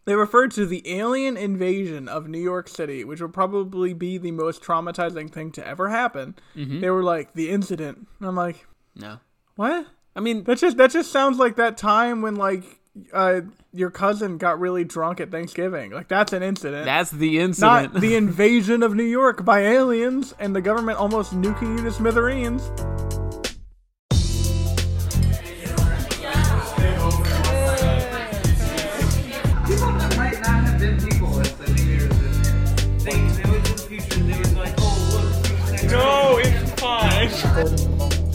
They referred to the alien invasion of New York City, which would probably be the most traumatizing thing to ever happen. Mm-hmm. They were like, the incident. And I'm like, no. What? I mean, that just sounds like that time when like your cousin got really drunk at Thanksgiving. Like, that's an incident. That's the incident. Not the invasion of New York by aliens and the government almost nuking you to smithereens. No, it's fine.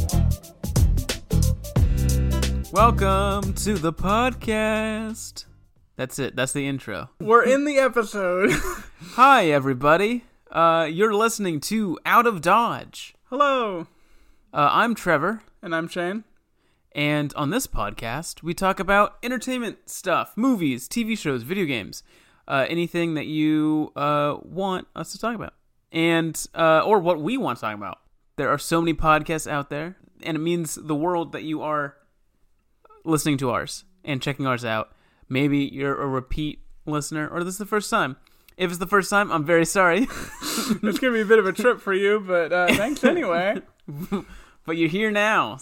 Welcome to the podcast. That's it. That's the intro. We're in the episode. Hi, everybody. You're listening to Out of Dodge. Hello. I'm Trevor. And I'm Shane. And on this podcast, we talk about entertainment stuff, movies, TV shows, video games, anything that you want us to talk about. And or what we want to talk about. There are so many podcasts out there, and it means the world that you are listening to ours and checking ours out. Maybe you're a repeat listener, or this is the first time. If it's the first time, I'm very sorry. It's going to be a bit of a trip for you, but thanks anyway. But you're here now,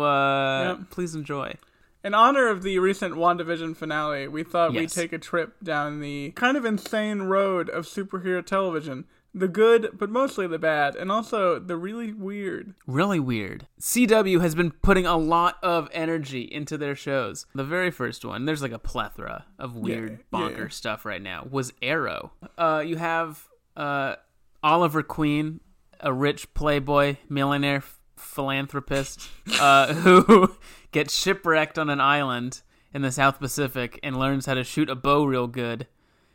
so Please enjoy. In honor of the recent WandaVision finale, we thought Yes. we'd take a trip down the kind of insane road of superhero television. The good, but mostly the bad, and also the really weird. Really weird. CW has been putting a lot of energy into their shows. The very first one, there's like a plethora of weird, bonker stuff right now, was Arrow. You have Oliver Queen, a rich playboy, millionaire philanthropist, who gets shipwrecked on an island in the South Pacific and learns how to shoot a bow real good.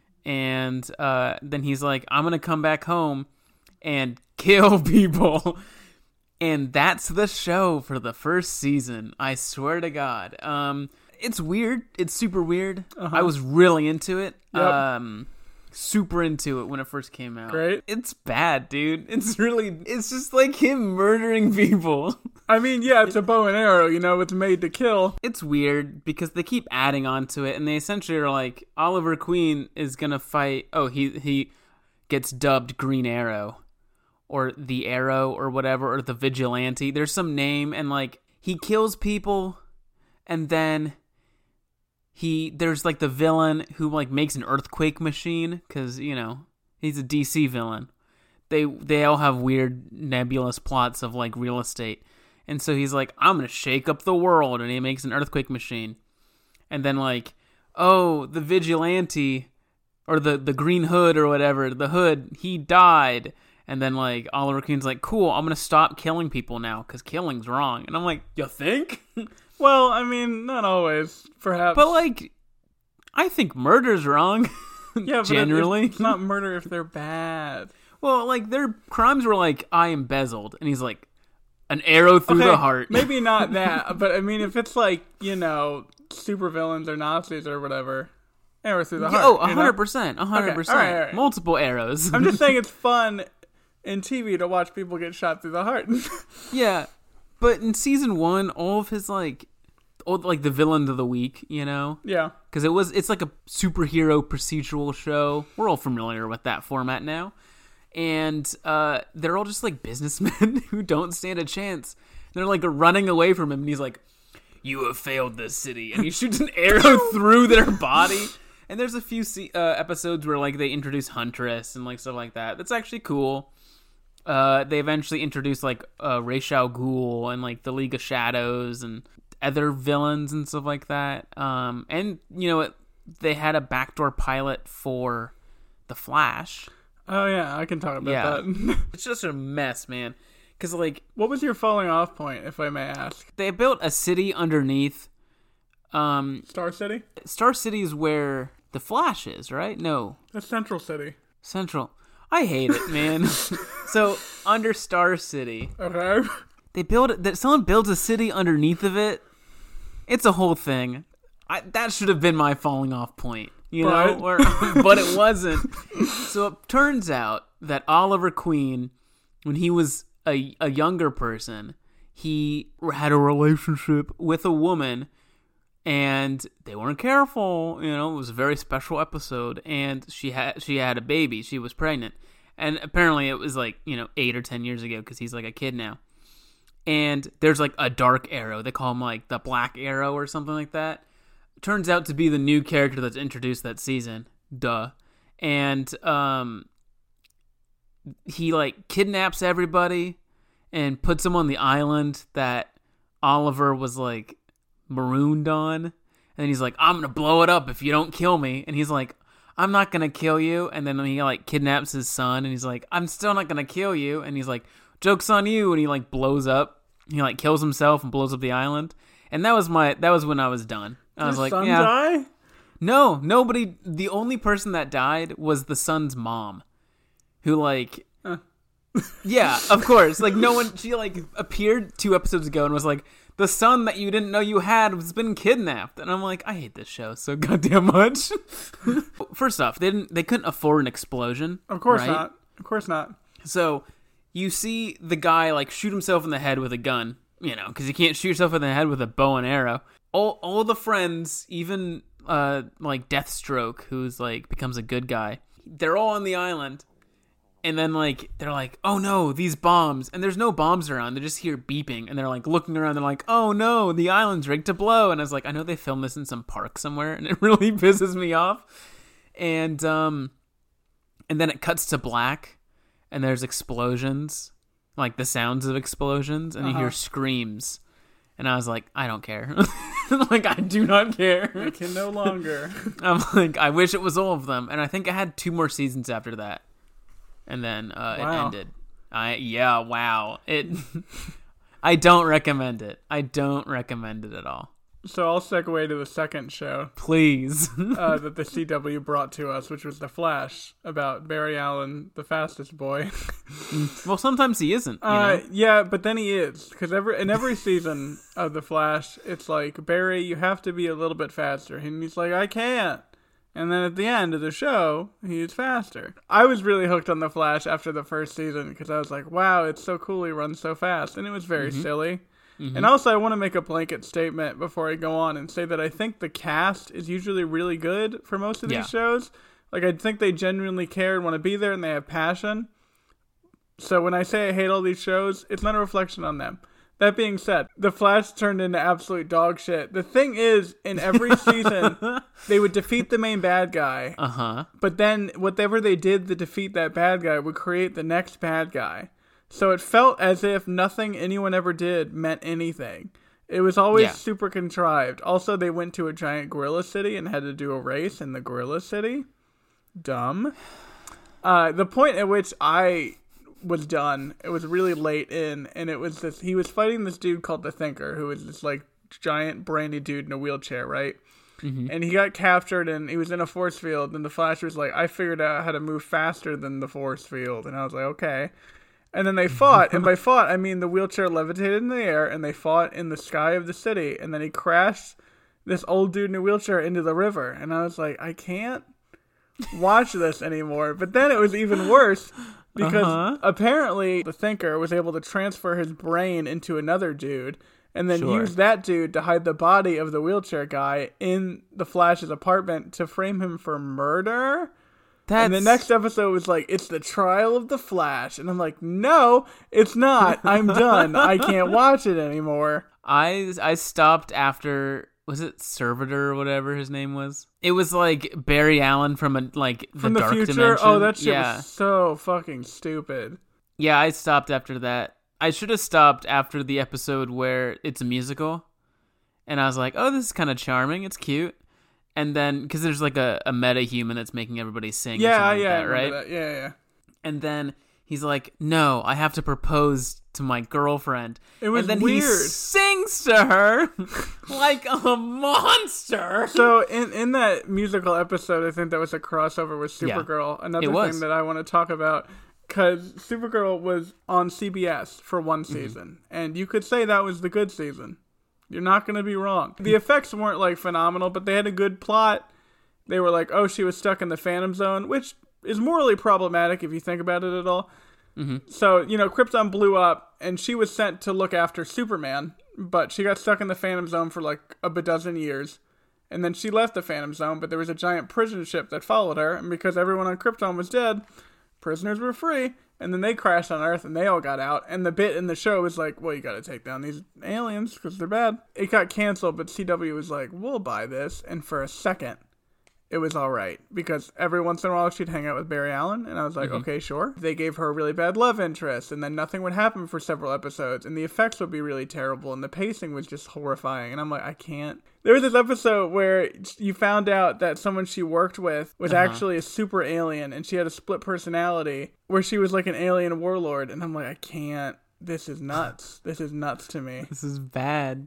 And then he's like, I'm going to come back home and kill people. And that's the show for the first season. I swear to God. It's weird. It's super weird. Uh-huh. I was really into it. Yep. Super into it when it first came out. Great. It's bad, dude. It's just like him murdering people. I mean, yeah, it's a bow and arrow, it's made to kill. It's weird because they keep adding on to it, and they essentially are like, Oliver Queen is gonna fight. Oh, he gets dubbed Green Arrow, or the Arrow, or whatever, or the Vigilante. There's some name, and like he kills people, and then there's like the villain who like makes an earthquake machine because he's a DC villain. They all have weird nebulous plots of like real estate. And so he's like, I'm going to shake up the world. And he makes an earthquake machine. And then like, oh, the vigilante or the Green Hood or whatever, the Hood, he died. And then like Oliver Queen's like, cool, I'm going to stop killing people now because killing's wrong. And I'm like, you think? Well, I mean, not always, perhaps. But like, I think murder's wrong. Yeah, but generally. It's not murder if they're bad. Well, like their crimes were like, I embezzled. And he's like, an arrow through the heart. Maybe not that, but I mean, if it's like, super villains or Nazis or whatever, arrow through the heart. Oh, 100%. 100%. Okay. All right. Multiple arrows. I'm just saying it's fun in TV to watch people get shot through the heart. Yeah. But in season 1, all of his like the villain of the week, Yeah. Because it's like a superhero procedural show. We're all familiar with that format now. And they're all just like businessmen who don't stand a chance. They're like running away from him, and he's like, "You have failed this city," and he shoots an arrow through their body. And there's a few episodes where like they introduce Huntress and like stuff like that. That's actually cool. They eventually introduce like Ra's al Ghul and like the League of Shadows and other villains and stuff like that. And they had a backdoor pilot for The Flash. Oh, yeah, I can talk about that. It's just a mess, man. Because, like... What was your falling off point, if I may ask? They built a city underneath... Star City? Star City is where the Flash is, right? No. That's Central City. Central. I hate it, man. So, under Star City... Okay. Someone builds a city underneath of it. It's a whole thing. That should have been my falling off point. But it wasn't. So it turns out that Oliver Queen, when he was a younger person, he had a relationship with a woman and they weren't careful. You know, it was a very special episode, and she had a baby. She was pregnant, and apparently it was like 8 or 10 years ago because he's like a kid now. And there's like a dark arrow. They call him like the Black Arrow or something like that. Turns out to be the new character that's introduced that season. Duh. And he like kidnaps everybody and puts them on the island that Oliver was like marooned on. And then he's like, I'm gonna blow it up if you don't kill me. And he's like, I'm not gonna kill you. And then he like kidnaps his son, and he's like, I'm still not gonna kill you. And he's like, joke's on you. And he like blows up. He like kills himself and blows up the island. And that was when I was done. I was like, son yeah. Die? No, nobody. The only person that died was the son's mom, who like, yeah, of course. Like no one. She like appeared 2 episodes ago and was like, the son that you didn't know you had has been kidnapped. And I'm like, I hate this show so goddamn much. First off, they couldn't afford an explosion. Of course right? not. Of course not. So you see the guy like shoot himself in the head with a gun, because you can't shoot yourself in the head with a bow and arrow. All the friends, even like Deathstroke, who's like becomes a good guy, they're all on the island. And then like they're like, oh no, these bombs, and there's no bombs around. They just hear beeping, and they're like looking around. They're like, oh no, the island's rigged to blow. And I was like, I know they filmed this in some park somewhere, and it really pisses me off. And then it cuts to black. And there's explosions, like the sounds of explosions, and you hear screams. And I was like, I don't care. Like, I do not care. I can no longer. I'm like, I wish it was all of them. And I think I had 2 more seasons after that. And then it ended. Wow. I don't recommend it. I don't recommend it at all. So I'll segue to the second show. Please. That the CW brought to us, which was The Flash, about Barry Allen, the fastest boy. Well, sometimes he isn't. Yeah, but then he is. Because in every season of The Flash, it's like, Barry, you have to be a little bit faster. And he's like, I can't. And then at the end of the show, he's faster. I was really hooked on The Flash after the first season because I was like, wow, it's so cool he runs so fast. And it was very silly. Mm-hmm. And also, I want to make a blanket statement before I go on and say that I think the cast is usually really good for most of these shows. Like, I think they genuinely care and want to be there, and they have passion. So when I say I hate all these shows, it's not a reflection on them. That being said, The Flash turned into absolute dog shit. The thing is, in every season, they would defeat the main bad guy. But then, whatever they did to defeat that bad guy would create the next bad guy. So it felt as if nothing anyone ever did meant anything. It was always super contrived. Also, they went to a giant gorilla city and had to do a race in the gorilla city. Dumb. The point at which I was done, it was really late in, and it was this, he was fighting this dude called the Thinker, who was this like giant brainy dude in a wheelchair, right? Mm-hmm. And he got captured, and he was in a force field, and the Flash was like, I figured out how to move faster than the force field. And I was like, okay. And then they fought, and by fought, I mean the wheelchair levitated in the air, and they fought in the sky of the city, and then he crashed this old dude in a wheelchair into the river. And I was like, I can't watch this anymore. But then it was even worse, because apparently the Thinker was able to transfer his brain into another dude, and then use that dude to hide the body of the wheelchair guy in the Flash's apartment to frame him for murder. And the next episode was like, it's the trial of the Flash. And I'm like, no, it's not. I'm done. I can't watch it anymore. I stopped after, was it Servitor or whatever his name was? It was like Barry Allen from the Dark future? Dimension. Oh, that shit was so fucking stupid. Yeah, I stopped after that. I should have stopped after the episode where it's a musical. And I was like, oh, this is kind of charming. It's cute. And then, because there's like a meta-human that's making everybody sing. Yeah, like that, right? That. Yeah. And then he's like, no, I have to propose to my girlfriend. It was and then weird. He sings to her like a monster. So in that musical episode, I think that was a crossover with Supergirl. Another thing that I want to talk about, because Supergirl was on CBS for one season. And you could say that was the good season. You're not going to be wrong. The effects weren't like phenomenal, but they had a good plot. They were like, oh, she was stuck in the Phantom Zone, which is morally problematic if you think about it at all. Mm-hmm. So, Krypton blew up, and she was sent to look after Superman, but she got stuck in the Phantom Zone for like a dozen years. And then she left the Phantom Zone, but there was a giant prison ship that followed her, and because everyone on Krypton was dead, prisoners were free, and then they crashed on Earth, and they all got out, and the bit in the show was like, well, you gotta take down these aliens, because they're bad. It got canceled, but CW was like, we'll buy this, and for a second, it was alright, because every once in a while she'd hang out with Barry Allen, and I was like, okay, sure. They gave her a really bad love interest, and then nothing would happen for several episodes, and the effects would be really terrible, and the pacing was just horrifying, and I'm like, I can't. There was this episode where you found out that someone she worked with was actually a super alien, and she had a split personality, where she was like an alien warlord, and I'm like, I can't. This is nuts. This is nuts to me. This is bad.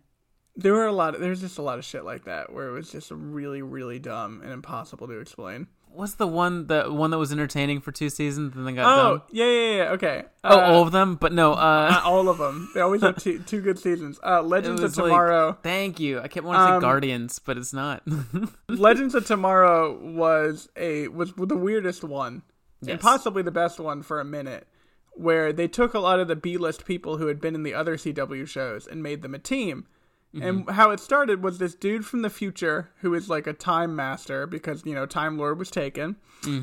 There's just a lot of shit like that where it was just really, really dumb and impossible to explain. What's the one that was entertaining for 2 seasons and then got dumb? Yeah, okay. All of them? But no, not all of them. They always have two good seasons. Legends of Tomorrow. Thank you. I kept wanting to say Guardians, but it's not. Legends of Tomorrow was the weirdest one. Yes. And possibly the best one for a minute, where they took a lot of the B-list people who had been in the other CW shows and made them a team. And how it started was this dude from the future who is like a time master because, Time Lord was taken.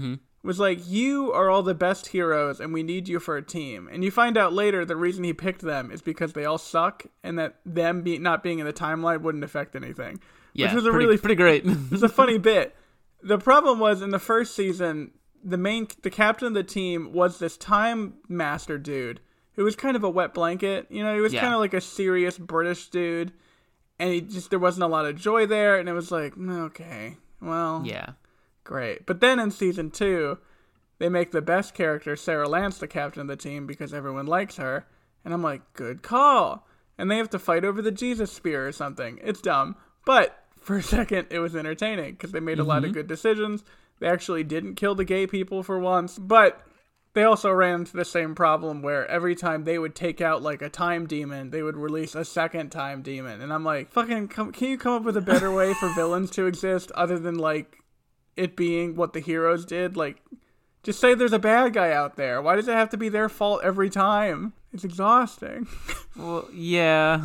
Was like, you are all the best heroes and we need you for a team. And you find out later the reason he picked them is because they all suck and that them not being in the timeline wouldn't affect anything. Yeah, which was pretty great. It's a funny bit. The problem was in the first season, the captain of the team was this time master dude who was kind of a wet blanket. He was kind of like a serious British dude. And there wasn't a lot of joy there, and it was like, okay, well, yeah, great. But then in season 2, they make the best character, Sarah Lance, the captain of the team, because everyone likes her. And I'm like, good call. And they have to fight over the Jesus spear or something. It's dumb. But for a second, it was entertaining, because they made a lot of good decisions. They actually didn't kill the gay people for once. But they also ran into the same problem where every time they would take out like a time demon, they would release a second time demon. And I'm like, can you come up with a better way for villains to exist other than like it being what the heroes did? Like, just say there's a bad guy out there. Why does it have to be their fault every time? It's exhausting. Well, yeah.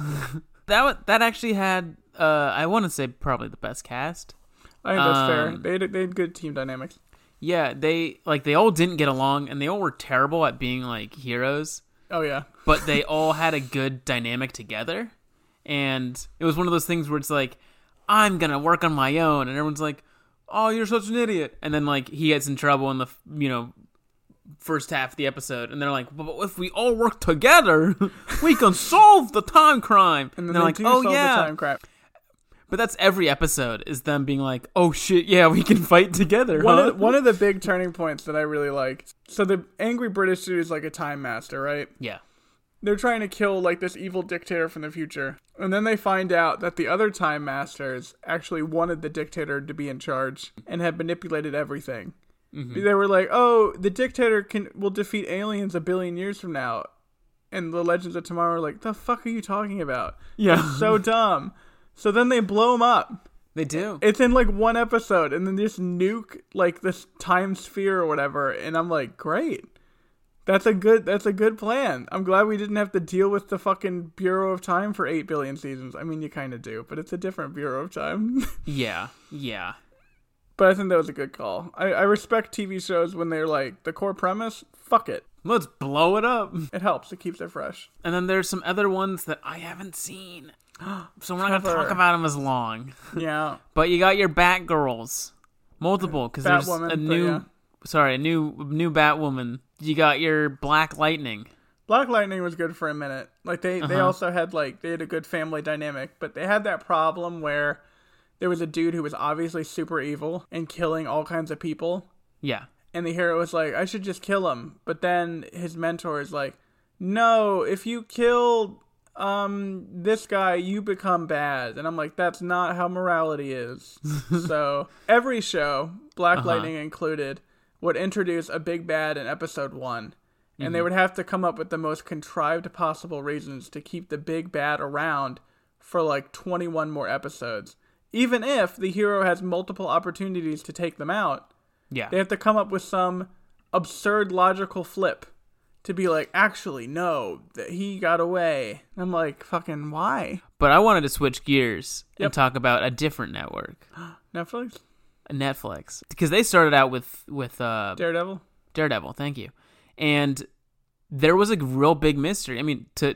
That actually had, I want to say probably the best cast. I think that's fair. They had good team dynamics. Yeah, they all didn't get along, and they all were terrible at being, like, heroes. Oh, yeah. But they all had a good dynamic together, and it was one of those things where it's like, I'm gonna work on my own, and everyone's like, oh, you're such an idiot. And then, like, he gets in trouble in the, first half of the episode, and they're like, but if we all work together, we can solve the time crime. And then they're like, oh, yeah. The time crime. But that's every episode, is them being like, oh shit, yeah, we can fight together. One of the big turning points that I really liked. So the angry British dude is like a time master, right? Yeah. They're trying to kill like this evil dictator from the future. And then they find out that the other time masters actually wanted the dictator to be in charge and had manipulated everything. They were like, oh, the dictator will defeat aliens 1 billion years from now. And the Legends of Tomorrow are like, the fuck are you talking about? Yeah. It's so dumb. So then they blow him up. They do. It's in like one episode, and then just nuke like this time sphere or whatever. And I'm like, great. That's a good plan. I'm glad we didn't have to deal with the fucking Bureau of Time for 8 billion seasons. I mean, you kind of do, but it's a different Bureau of Time. Yeah. But I think that was a good call. I respect TV shows when they're like, the core premise, fuck it. Let's blow it up. It helps. It keeps it fresh. And then there's some other ones that I haven't seen. So we're not going to talk about them as long. Yeah. But you got your Batgirls. Multiple, because there's a new Batwoman. You got your Black Lightning. Black Lightning was good for a minute. Like they also had they had a good family dynamic, but they had that problem where there was a dude who was obviously super evil and killing all kinds of people. Yeah. And the hero was like, I should just kill him. But then his mentor is like, no, if you kill this guy, you become bad. And I'm like, that's not how morality is. So every show, Black Lightning included, would introduce a big bad in episode 1. And they would have to come up with the most contrived possible reasons to keep the big bad around for like 21 more episodes. Even if the hero has multiple opportunities to take them out, yeah, they have to come up with some absurd logical flip to be like, actually, no, that he got away. I'm like, fucking why? But I wanted to switch gears Yep. and talk about a different network, Netflix? Netflix, because they started out with Daredevil? Daredevil. Thank you, and there was a real big mystery. I mean, to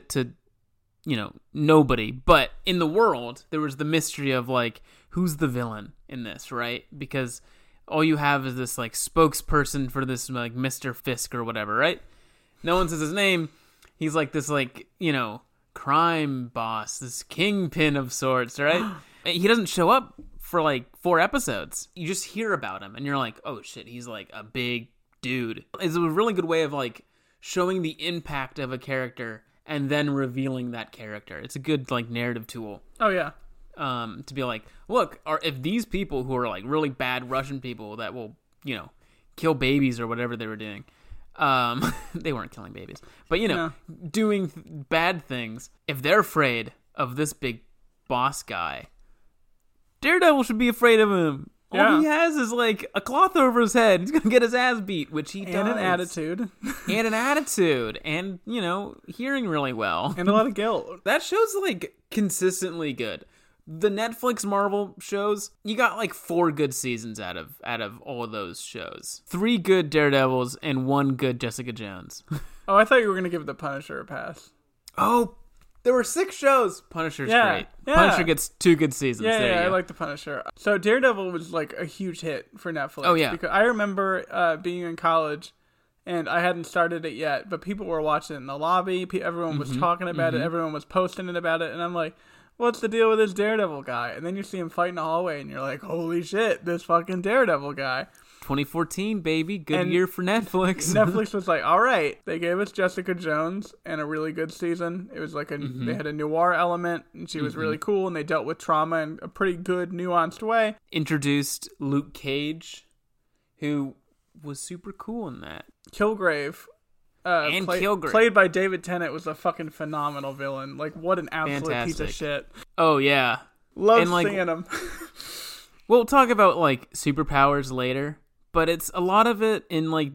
nobody, but in the world, there was the mystery of like, who's the villain in this, right? Because all you have is this like spokesperson for this like Mr. Fisk or whatever, right? No one says his name. He's like this like, crime boss, this kingpin of sorts, right? He doesn't show up for like 4 episodes. You just hear about him and you're like, oh shit, he's like a big dude. It's a really good way of like showing the impact of a character and then revealing that character. It's a good like narrative tool. Oh, yeah. To be like, look, if these people who are like really bad Russian people that will, kill babies or whatever they were doing, they weren't killing babies, but doing bad things, if they're afraid of this big boss guy, Daredevil should be afraid of him. Yeah. All he has is like a cloth over his head. He's gonna get his ass beat, which he does. And an attitude. And hearing really well. And a lot of guilt. That show's like consistently good. The Netflix Marvel shows, you got like 4 good seasons out of all of those shows. 3 good Daredevils and 1 good Jessica Jones. Oh, I thought you were going to give The Punisher a pass. Oh, there were 6 shows. Punisher's great. Yeah. Punisher gets 2 good seasons. Yeah, I like The Punisher. So Daredevil was like a huge hit for Netflix. Oh, yeah. Because I remember being in college and I hadn't started it yet, but people were watching it in the lobby. Everyone was talking about it. Everyone was posting it about it. And I'm like, what's the deal with this Daredevil guy? And then you see him fight in the hallway and you're like, holy shit, this fucking Daredevil guy. 2014, baby. Good And year for Netflix. Netflix was like, all right. They gave us Jessica Jones and a really good season. It was like they had a noir element and she was really cool and they dealt with trauma in a pretty good, nuanced way. Introduced Luke Cage, who was super cool in that. Kilgrave. Kilgrave. Played by David Tennant, was a fucking phenomenal villain. Like, what an absolute piece of shit. Oh, yeah. Love And, like, seeing him. We'll talk about, like, superpowers later, but it's a lot of it in, like,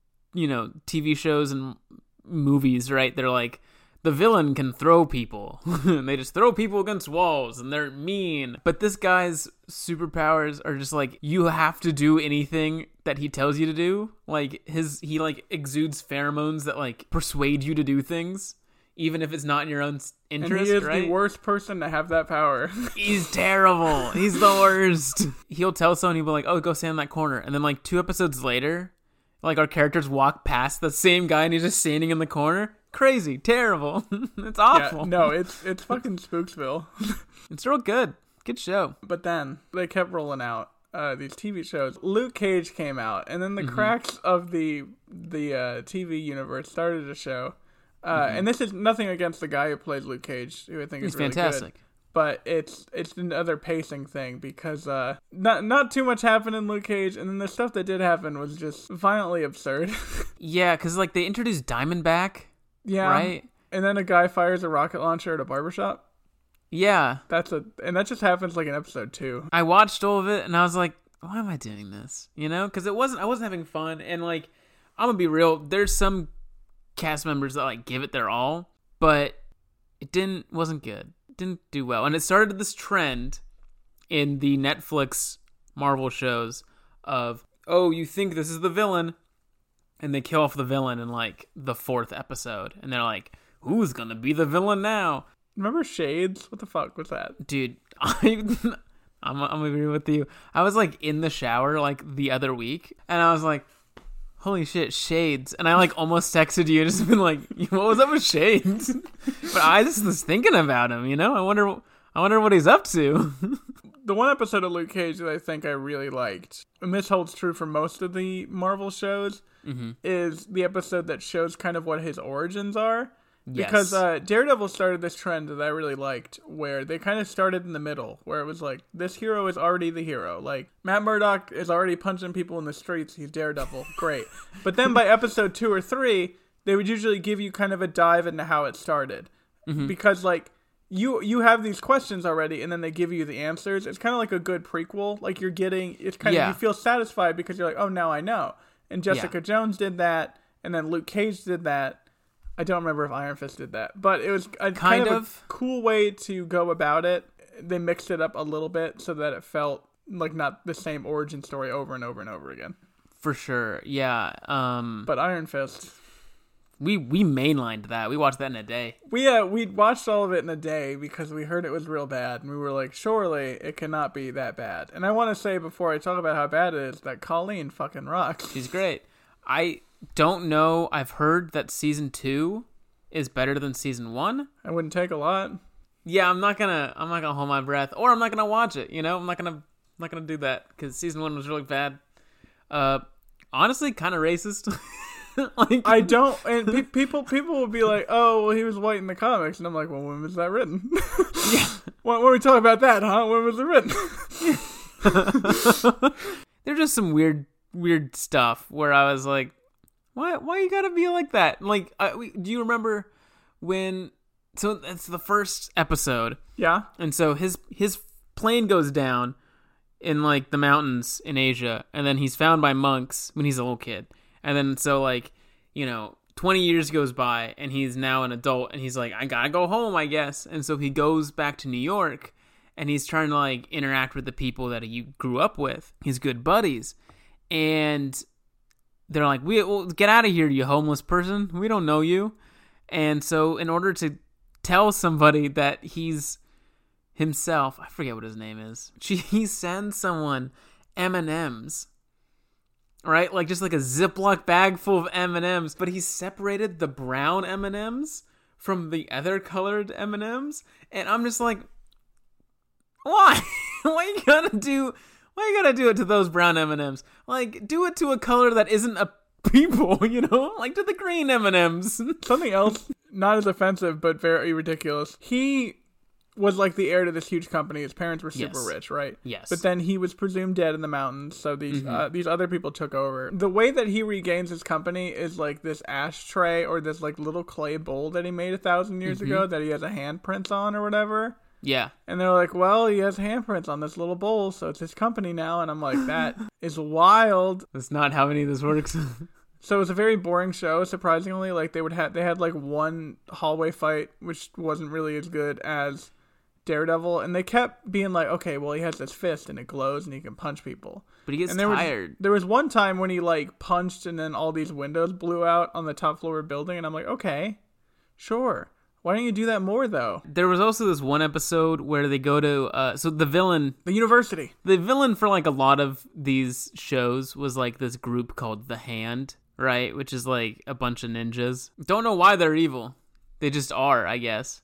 TV shows and movies, right? They're like, the villain can throw people. They just throw people against walls, and they're mean. But this guy's superpowers are just, like, you have to do anything that he tells you to do. Like, he like, exudes pheromones that, like, persuade you to do things, even if it's not in your own interest, And he is right? the worst person to have that power. He's terrible. He's the worst. He'll tell someone, he'll be like, oh, go stand in that corner. And then like 2 episodes later, like our characters walk past the same guy and he's just standing in the corner. Crazy. Terrible. It's awful. Yeah, no, it's fucking Spooksville. It's real good. Good show. But then they kept rolling out these TV shows. Luke Cage came out, and then the cracks of the TV universe started to show. And this is nothing against the guy who plays Luke Cage, who I think is really fantastic. good. But it's another pacing thing because not too much happened in Luke Cage, and then the stuff that did happen was just violently absurd. Yeah, because like they introduced Diamondback. Yeah. Right? And then a guy fires a rocket launcher at a barbershop. Yeah. And that just happens like in episode 2. I watched all of it and I was like, why am I doing this? Because I wasn't having fun. And like, I'm gonna be real. There's some cast members that like give it their all, but it wasn't good. It didn't do well. And it started this trend in the Netflix Marvel shows of, oh, you think this is the villain, and they kill off the villain in like the 4th episode, and they're like, who's gonna be the villain now? Remember Shades? What the fuck was that? Dude, I'm agree with you. I was like in the shower like the other week, and I was like, holy shit, Shades. And I like almost texted you and just been like, what was up with Shades? But I just was thinking about him, I wonder what he's up to. The one episode of Luke Cage that I think I really liked, and this holds true for most of the Marvel shows, is the episode that shows kind of what his origins are. Because Daredevil started this trend that I really liked, where they kind of started in the middle, where it was like, this hero is already the hero. Like, Matt Murdock is already punching people in the streets. He's Daredevil. Great. But then by episode 2 or 3, they would usually give you kind of a dive into how it started. Because, like, you have these questions already, and then they give you the answers. It's kind of like a good prequel. Like, you feel satisfied because you're like, oh, now I know. And Jessica Jones did that. and then Luke Cage did that. I don't remember if Iron Fist did that, but it was a Kind of. a cool way to go about it. They mixed it up a little bit so that it felt like not the same origin story over and over and over again. For sure, yeah. But Iron Fist, we mainlined that. We watched that in a day. we watched all of it in a day because we heard it was real bad, and we were like, surely it cannot be that bad. And I want to say before I talk about how bad it is that Colleen fucking rocks. She's great. I don't know. I've heard that season 2 is better than season 1. It wouldn't take a lot. Yeah, I'm not gonna hold my breath, or I'm not gonna watch it. You know, I'm not gonna do that because season 1 was really bad. Honestly, kind of racist. Like, I don't, and people will be like, "Oh, well, he was white in the comics," and I'm like, "Well, when was that written?" yeah. when we talk about that, huh? When was it written? There's just some weird stuff where I was like, why you gotta be like that? Like, do you remember when? So it's the first episode. Yeah. And so his plane goes down in like the mountains in Asia, and then he's found by monks when he's a little kid. And then so like, 20 years goes by and he's now an adult and he's like, I gotta go home, I guess. And so he goes back to New York and he's trying to like interact with the people that he grew up with, his good buddies. And they're like, well, get out of here, you homeless person. We don't know you. And so in order to tell somebody that he's himself, I forget what his name is, he sends someone M&Ms. Right? Like just like a Ziploc bag full of M&Ms, but he separated the brown M&Ms from the other colored M&Ms. And I'm just like, why? Why you gotta do it to those brown M&Ms? Like, do it to a color that isn't a people, like to the green M&Ms. Something else, not as offensive, but very ridiculous. He was like the heir to this huge company. His parents were super rich, right? Yes. But then he was presumed dead in the mountains, so these other people took over. The way that he regains his company is like this ashtray or this like little clay bowl that he made 1,000 years ago that he has a handprint on or whatever. Yeah. And they're like, well, he has handprints on this little bowl, so it's his company now. And I'm like, that is wild. That's not how any of this works. So it was a very boring show, surprisingly. Like they had like one hallway fight, which wasn't really as good as Daredevil, and they kept being like, okay, well, he has this fist and it glows and he can punch people. But he gets tired. There was one time when he like punched and then all these windows blew out on the top floor of a building, and I'm like, okay, sure. Why don't you do that more, though? There was also this one episode where they go to, so the villain... The university. The villain for like a lot of these shows was like this group called The Hand, right? Which is like a bunch of ninjas. Don't know why they're evil. They just are, I guess.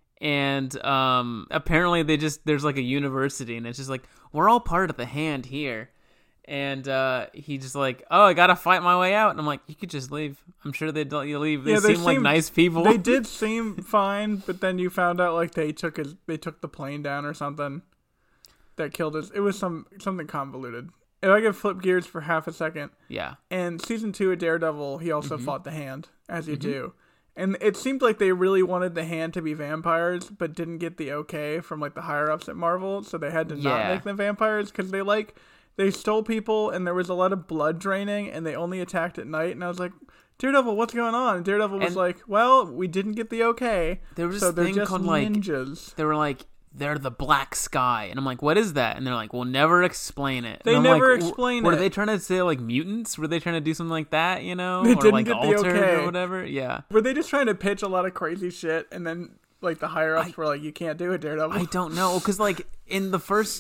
And apparently there's like a university, and it's just like, we're all part of the Hand here. And he just like, oh, I gotta fight my way out. And I'm like, you could just leave. I'm sure they'd let you leave. They seem like nice people. They did seem fine, but then you found out like they took the plane down or something that killed us. It was something convoluted. If I could flip gears for half a second. Yeah. And season 2 of Daredevil, he also fought the Hand, as you do. And it seemed like they really wanted the Hand to be vampires, but didn't get the okay from like the higher ups at Marvel, so they had to not make them vampires because they stole people and there was a lot of blood draining and they only attacked at night. And I was like, Daredevil, what's going on? And Daredevil was like, well, we didn't get the okay. There was this thing called ninjas. Like, they were like, they're the Black Sky. And I'm like, what is that? And they're like, we'll never explain it. They never explain it. Were they trying to say like mutants? Were they trying to do something like that, They or didn't like get altered the okay. or whatever? Yeah. Were they just trying to pitch a lot of crazy shit and then like the higher ups were like, you can't do it, Daredevil? I don't know. Because like in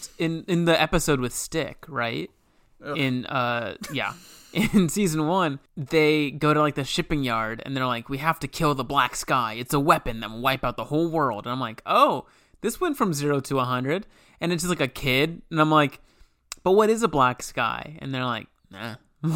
the episode with Stick, right? Ugh. In season 1, they go to like the shipping yard and they're like, we have to kill the Black Sky. It's a weapon that will wipe out the whole world. And I'm like, oh, this went from 0 to 100. And it's just like a kid. And I'm like, but what is a Black Sky? And they're like, nah.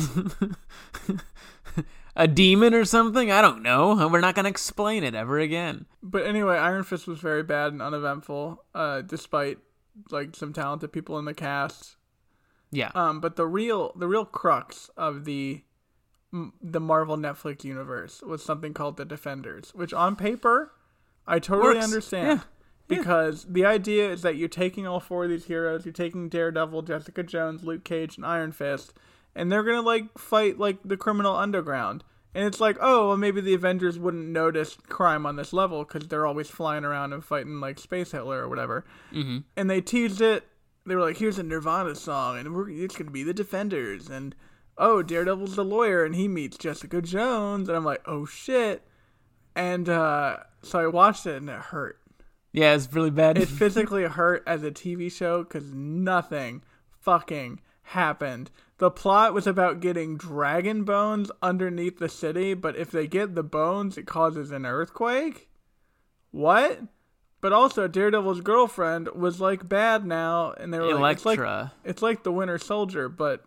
A demon or something? I don't know. We're not going to explain it ever again. But anyway, Iron Fist was very bad and uneventful, despite like some talented people in the cast. Yeah. But the real crux of the Marvel Netflix universe was something called the Defenders, which on paper I totally understand. Yeah. Because the idea is that you're taking all 4 of these heroes, you're taking Daredevil, Jessica Jones, Luke Cage, and Iron Fist, and they're gonna like fight like the criminal underground. And it's like, oh, well, maybe the Avengers wouldn't notice crime on this level because they're always flying around and fighting like Space Hitler or whatever. Mm-hmm. And they teased it. They were like, here's a Nirvana song, and it's going to be the Defenders. And, oh, Daredevil's the lawyer, and he meets Jessica Jones. And I'm like, oh, shit. And so I watched it, and it hurt. Yeah, it's really bad. It physically hurt as a TV show because nothing fucking happened. The plot was about getting dragon bones underneath the city, but if they get the bones, it causes an earthquake? What? But also, Daredevil's girlfriend was, like, bad now, and they were Elektra. it's like the Winter Soldier, but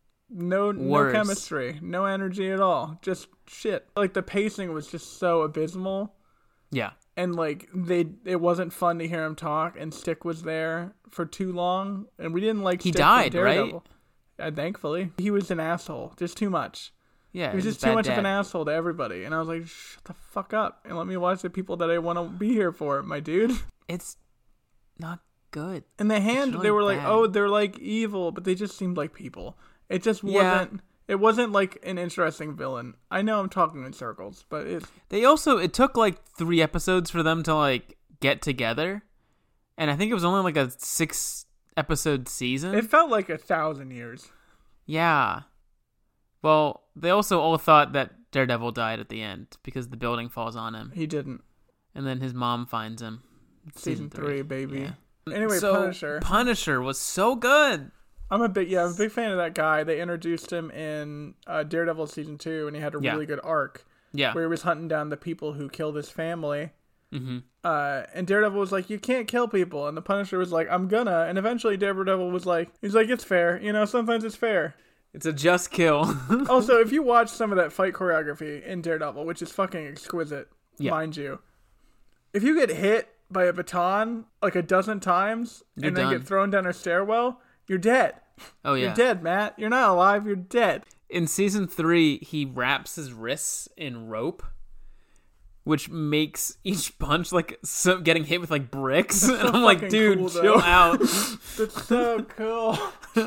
no chemistry, no energy at all, just shit. Like, the pacing was just so abysmal. Yeah. And, like, it wasn't fun to hear him talk, and Stick was there for too long, and we didn't like He Stick died, from Daredevil. right? Thankfully. He was an asshole. Just too much. Yeah, He was just too much of an asshole to everybody. And I was like, shut the fuck up, and let me watch the people that I want to be here for, my dude. It's not good. And the Hand, they were like, bad. oh, they're, like, evil, but they just seemed like people. It just wasn't... It wasn't, like, an interesting villain. I know I'm talking in circles, but it took, like, 3 episodes for them to, like, get together. And I think it was only, like, a 6-episode season. It felt like 1,000 years. Yeah. Well, they also all thought that Daredevil died at the end because the building falls on him. He didn't. And then his mom finds him. Season 3, baby. Yeah. Anyway, so, Punisher. Punisher was so good. I'm a big fan of that guy. They introduced him in Daredevil season 2, and he had a really good arc. Yeah. Where he was hunting down the people who killed his family. Mm-hmm. And Daredevil was like, you can't kill people. And the Punisher was like, I'm gonna. And eventually Daredevil was like, it's fair. You know, sometimes it's fair. It's a just kill. Also, if you watch some of that fight choreography in Daredevil, which is fucking exquisite, mind you, if you get hit by a baton like a dozen times You're and then done. get thrown down a stairwell, you're dead. Oh, yeah. You're dead, Matt. You're not alive. You're dead. In season 3, he wraps his wrists in rope, which makes each punch like getting hit with like bricks. And I'm like, dude, cool, chill out. That's so cool.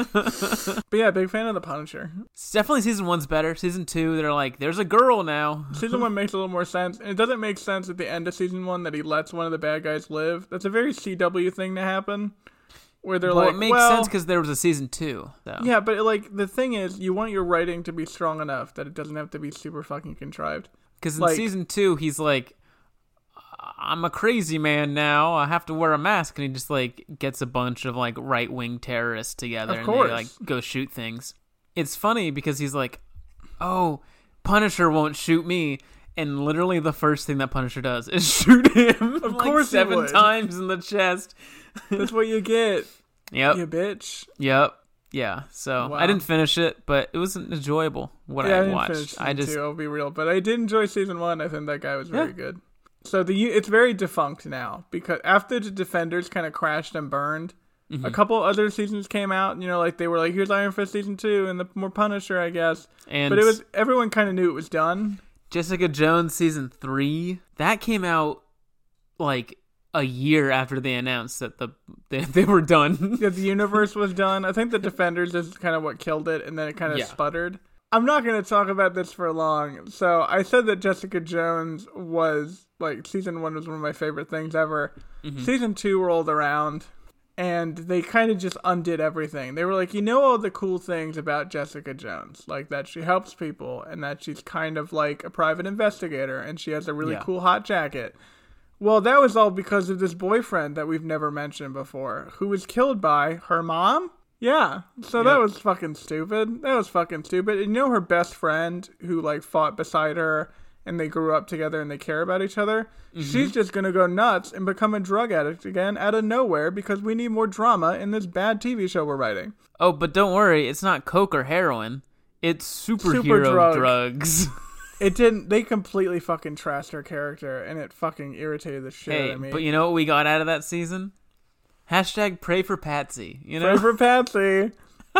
But yeah, big fan of the Punisher. It's definitely season 1's better. Season 2, they're like, there's a girl now. Season 1 makes a little more sense. And it doesn't make sense at the end of season 1 that he lets one of the bad guys live. That's a very CW thing to happen. Where they're Well, like, it makes sense because there was a season 2. So. Yeah, but like the thing is, you want your writing to be strong enough that it doesn't have to be super fucking contrived. Because in season 2, he's like, I'm a crazy man now. I have to wear a mask. And he just like gets a bunch of like right-wing terrorists together. Of course. And they like go shoot things. It's funny because he's like, oh, Punisher won't shoot me. And literally the first thing that Punisher does is shoot him. Of like course 7 times in the chest. That's what you get. Yep. You bitch. Yep. Yeah. So Wow. I didn't finish it, but it was enjoyable what I didn't watched. finish season 2, I'll be real, but I did enjoy season 1. I think that guy was very good. So it's very defunct now because after the Defenders kind of crashed and burned, a couple other seasons came out. You know, like they were like, here's Iron Fist season 2 and the more Punisher, I guess. But it was everyone kind of knew it was done. Jessica Jones season 3 that came out like a year after they announced that they were done. Yeah, the universe was done. I think the Defenders is kind of what killed it, and then it kind of sputtered. I'm not going to talk about this for long. So I said that Jessica Jones was like season 1 was one of my favorite things ever. Mm-hmm. Season 2 rolled around, and they kind of just undid everything. They were like, you know all the cool things about Jessica Jones, like that she helps people, and that she's kind of like a private investigator, and she has a really cool hot jacket. Well, that was all because of this boyfriend that we've never mentioned before, who was killed by her mom. Yeah, so that was fucking stupid. And you know her best friend who like fought beside her and they grew up together and they care about each other? Mm-hmm. She's just gonna go nuts and become a drug addict again out of nowhere because we need more drama in this bad TV show we're writing. Oh, but don't worry, it's not coke or heroin. It's superhero drugs. It didn't. They completely fucking trashed her character, and it fucking irritated the shit out of me. But you know what we got out of that season? Hashtag pray for Patsy. You know, pray for Patsy.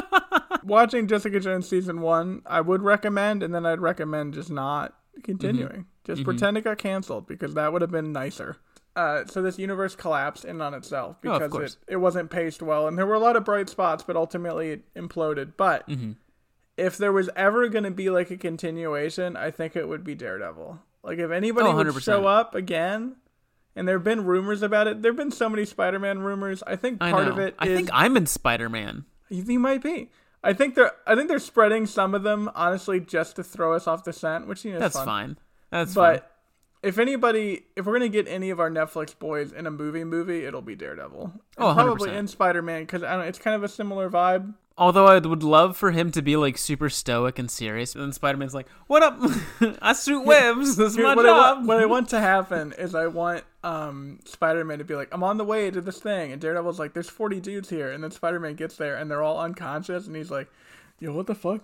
Watching Jessica Jones season 1, I would recommend, and then I'd recommend just not continuing. Mm-hmm. Just pretend it got canceled because that would have been nicer. So this universe collapsed in on itself because it wasn't paced well, and there were a lot of bright spots, but ultimately it imploded. But if there was ever going to be like a continuation, I think it would be Daredevil. Like if anybody would 100%. show up again, and there have been rumors about it. There have been so many Spider-Man rumors. I think part of it I think I'm in Spider-Man. you might be. I think they're spreading some of them honestly just to throw us off the scent, which is That's fun. fine. That's But fine. if we're gonna get any of our Netflix boys in a movie, it'll be Daredevil. Oh, And probably 100%. in Spider-Man because it's kind of a similar vibe. Although I would love for him to be like super stoic and serious, and then Spider-Man's like, "What up? I shoot webs. This is my job." What I want to happen is I want Spider-Man to be like, I'm on the way to this thing, and Daredevil's like, there's 40 dudes here, and then Spider-Man gets there, and they're all unconscious, and he's like, yo, what the fuck?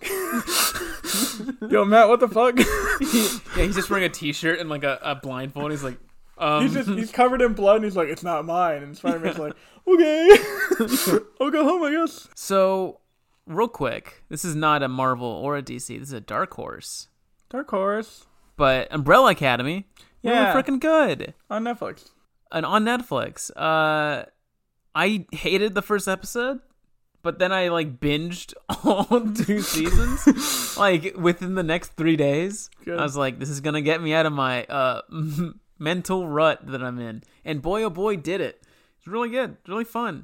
Yo, Matt, what the fuck? Yeah, he's just wearing a t-shirt and like a blindfold. He's like, He's covered in blood, and he's like, it's not mine, and Spider-Man's like, okay, I'll go home, I guess. So, real quick, this is not a Marvel or a DC. This is a Dark Horse. Dark Horse. But Umbrella Academy, Yeah. really freaking good. On Netflix. And on Netflix. I hated the first episode, but then I like binged all 2 seasons like within the next 3 days. Good. I was like, this is gonna get me out of my mental rut that I'm in, and boy oh boy did it. It's really good. It's really fun.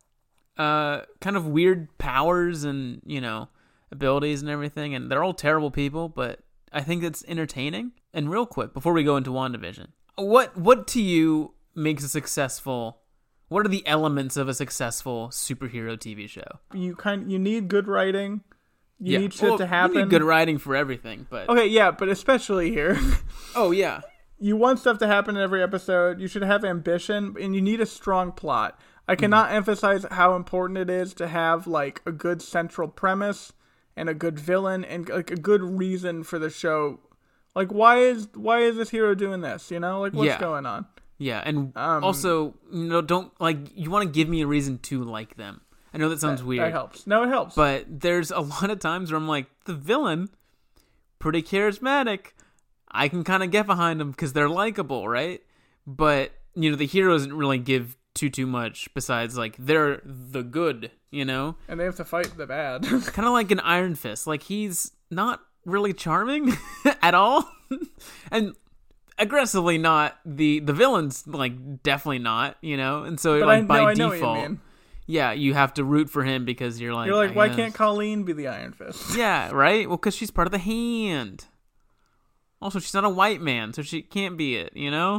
Kind of weird powers and abilities and everything, and they're all terrible people, but I think it's entertaining. And real quick, before we go into WandaVision, what to you makes a successful? What are the elements of a successful superhero TV show? You need good writing. You need shit to happen. You need good writing for everything, but Okay, yeah, but especially here. oh yeah, You want stuff to happen in every episode. You should have ambition, and you need a strong plot. I cannot emphasize how important it is to have like a good central premise and a good villain and like a good reason for the show. Like why is this hero doing this? Like what's going on? yeah, and also don't like you want to give me a reason to like them. I know that sounds weird. That helps. No, it helps. But there's a lot of times where I'm like, the villain, pretty charismatic. I can kind of get behind them because they're likable, right? But, the hero doesn't really give too much besides, like, they're the good, and they have to fight the bad. Kind of like an Iron Fist. Like, he's not really charming at all. And aggressively not. The villain's, like, definitely not, And so, But like, by I know default... what you mean. Yeah, you have to root for him because you're like... why can't Colleen be the Iron Fist? Yeah, right? Well, because she's part of the Hand. Also, she's not a white man, so she can't be it,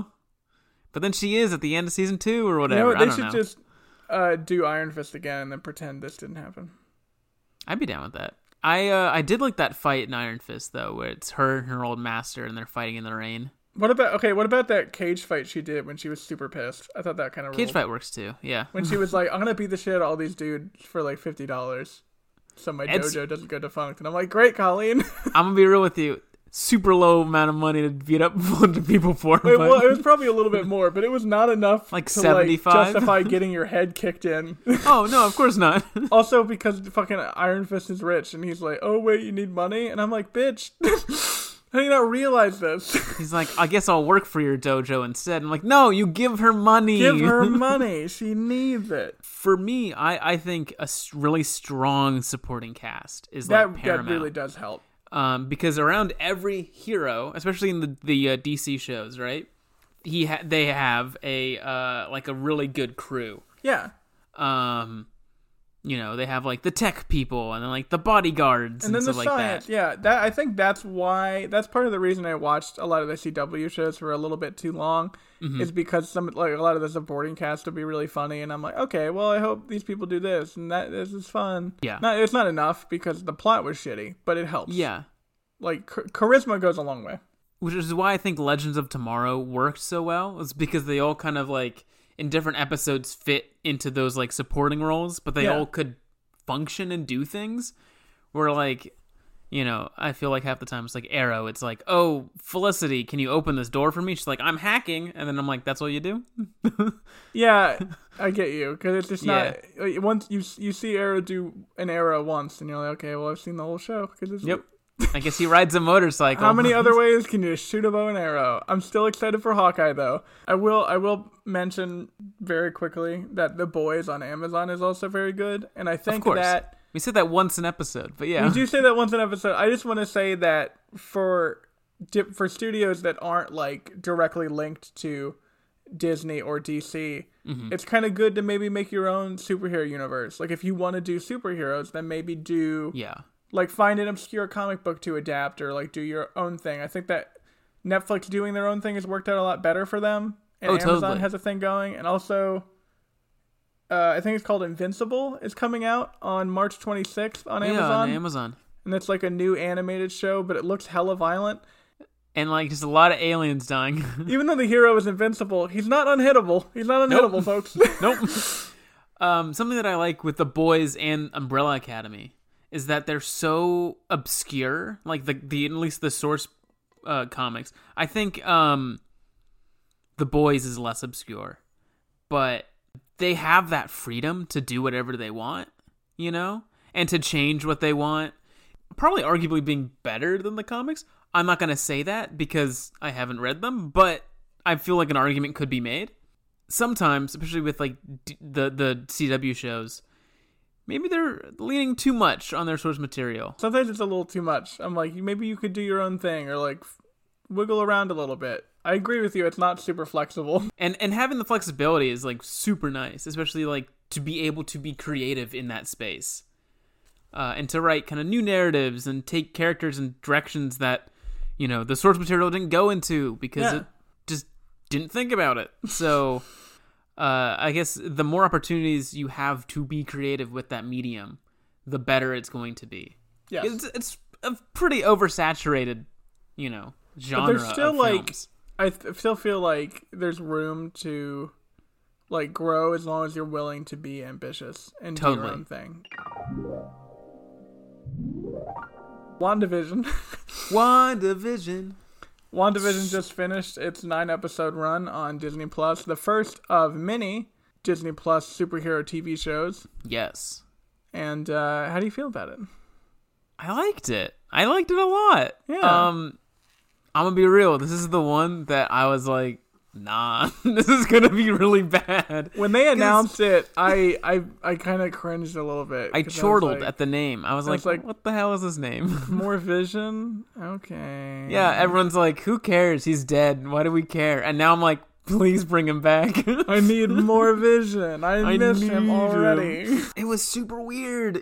But then she is at the end of season 2 or whatever. They should just do Iron Fist again and then pretend this didn't happen. I'd be down with that. I did like that fight in Iron Fist, though, where it's her and her old master, and they're fighting in the rain. What about that cage fight she did when she was super pissed? I thought that kind of Cage fight works, too, yeah. When she was like, I'm going to beat the shit out of all these dudes for like $50. So my dojo doesn't go defunct. And I'm like, great, Colleen. I'm going to be real with you. Super low amount of money to beat up a bunch of people for. Wait, well, it was probably a little bit more, but it was not enough like to 75? like, justify getting your head kicked in. Oh, no, of course not. Also, because fucking Iron Fist is rich, and he's like, oh, wait, you need money? And I'm like, bitch, how do you not realize this? He's like, I guess I'll work for your dojo instead. I'm like, no, you give her money. Give her money. She needs it. For me, I think a really strong supporting cast is like paramount. That really does help. Because around every hero, especially in the DC shows, right? They have a like a really good crew. Yeah. They have like the tech people and then like the bodyguards and then stuff the like science. that. Yeah, I think that's part of the reason I watched a lot of the CW shows for a little bit too long. Is because a lot of the supporting cast would be really funny, and I'm like, okay, well, I hope these people do this and that. This is fun. Yeah, it's not enough because the plot was shitty, but it helps. Yeah, like charisma goes a long way. Which is why I think Legends of Tomorrow worked so well. It's because they all kind of like in different episodes fit into those like supporting roles, but they all could function and do things. Where like, I feel like half the time it's like Arrow. It's like, oh, Felicity, can you open this door for me? She's like, I'm hacking, and then I'm like, that's all you do? Yeah, I get you because it's just not. Once you see Arrow do an arrow once, and you're like, okay, well, I've seen the whole show because it's. Yep. I guess he rides a motorcycle. How many other ways can you shoot a bow and arrow? I'm still excited for Hawkeye though. I will mention very quickly that The Boys on Amazon is also very good, and I think that We said that once an episode, but yeah. We do say that once an episode. I just want to say that for studios that aren't like directly linked to Disney or DC, it's kind of good to maybe make your own superhero universe. Like if you want to do superheroes, then maybe do like find an obscure comic book to adapt or like do your own thing. I think that Netflix doing their own thing has worked out a lot better for them, and Amazon totally. has a thing going, and also I think it's called Invincible is coming out on March 26th on Amazon. Yeah, on Amazon. And it's like a new animated show, but it looks hella violent. And like just a lot of aliens dying. Even though the hero is invincible, he's not unhittable. He's not unhittable, folks. Nope. Something that I like with The Boys and Umbrella Academy is that they're so obscure. Like the at least the source comics. I think The Boys is less obscure, but they have that freedom to do whatever they want, you know, and to change what they want. Probably arguably being better than the comics. I'm not going to say that because I haven't read them, but I feel like an argument could be made. Sometimes, especially with like the CW shows, maybe they're leaning too much on their source material. Sometimes it's a little too much. I'm like, maybe you could do your own thing or like wiggle around a little bit. I agree with you. It's not super flexible. And having the flexibility is like super nice, especially like to be able to be creative in that space. And to write kind of new narratives and take characters in directions that, you know, the source material didn't go into because it just didn't think about it. So I guess the more opportunities you have to be creative with that medium, the better it's going to be. Yes. It's a pretty oversaturated, you know, genre. But there's still of like, films. I still feel like there's room to like grow as long as you're willing to be ambitious and do your own thing. WandaVision. WandaVision just finished its 9-episode run on Disney Plus, the first of many Disney Plus superhero TV shows. Yes. And how do you feel about it? I liked it. I liked it a lot. Yeah. I'm gonna be real. This is the one that I was like, nah, this is gonna be really bad. When they announced it, I kind of cringed a little bit. I chortled at the name. I was like, what the hell is his name? More Vision? Okay. Yeah, everyone's like, who cares? He's dead. Why do we care? And now I'm like, please bring him back. I need more Vision. I miss him already. It was super weird.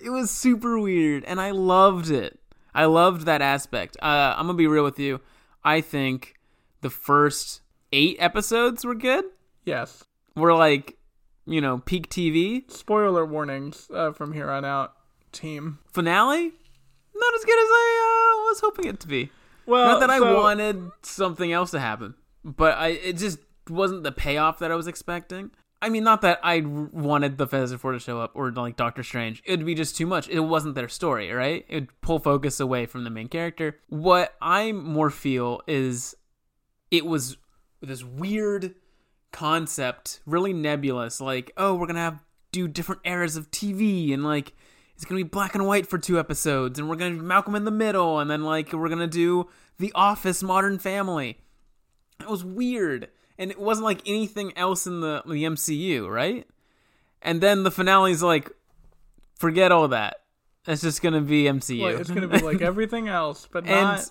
And I loved it. I loved that aspect. I'm gonna be real with you. I think the first 8 episodes were good. Yes. We're like, you know, peak TV. Spoiler warnings from here on out, team. Finale? Not as good as I was hoping it to be. Well, not that I wanted something else to happen, but it just wasn't the payoff that I was expecting. I mean, not that I wanted the Fantastic Four to show up or like Doctor Strange. It would be just too much. It wasn't their story, right? It would pull focus away from the main character. What I more feel is it was this weird concept, really nebulous, like, oh, we're gonna do different eras of TV, and like it's gonna be black and white for 2 episodes, and we're gonna do Malcolm in the Middle, and then like we're gonna do The Office, Modern Family. It was weird, and it wasn't like anything else in the MCU, right? And then the finale's like, forget all that. It's just gonna be MCU. Well, it's gonna be like everything else, but not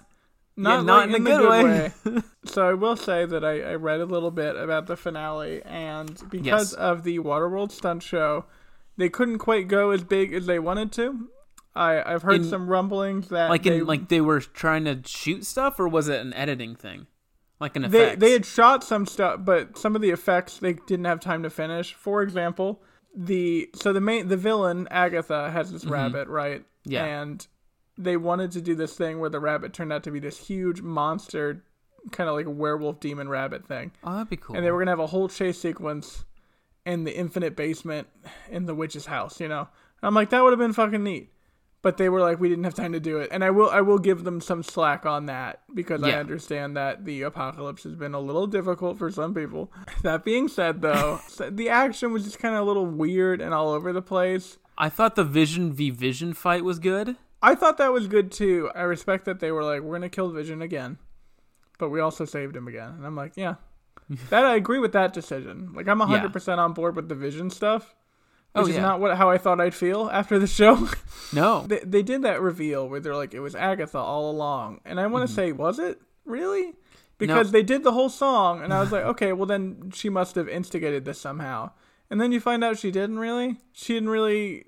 not in a good way. So I will say that I read a little bit about the finale, and because of the Waterworld stunt show, they couldn't quite go as big as they wanted to. I've heard some rumblings that they were trying to shoot stuff, or was it an editing thing, like an effect? They had shot some stuff, but some of the effects they didn't have time to finish. For example, the villain Agatha has this rabbit, right? Yeah, and they wanted to do this thing where the rabbit turned out to be this huge monster, kind of like a werewolf demon rabbit thing. Oh, that'd be cool. And they were going to have a whole chase sequence in the infinite basement in the witch's house, you know? And I'm like, that would have been fucking neat. But they were like, we didn't have time to do it. And I will give them some slack on that, because I understand that the apocalypse has been a little difficult for some people. That being said, though, the action was just kind of a little weird and all over the place. I thought the Vision v. Vision fight was good. I thought that was good too. I respect that they were like, we're going to kill Vision again, but we also saved him again. And I'm like, yeah, that I agree with that decision. Like, I'm 100% on board with the Vision stuff, which is not how I thought I'd feel after the show. No. They did that reveal where they're like, it was Agatha all along. And I want to say, was it? Really? Because they did the whole song, and I was like, okay, well then she must have instigated this somehow. And then you find out she didn't really. She didn't really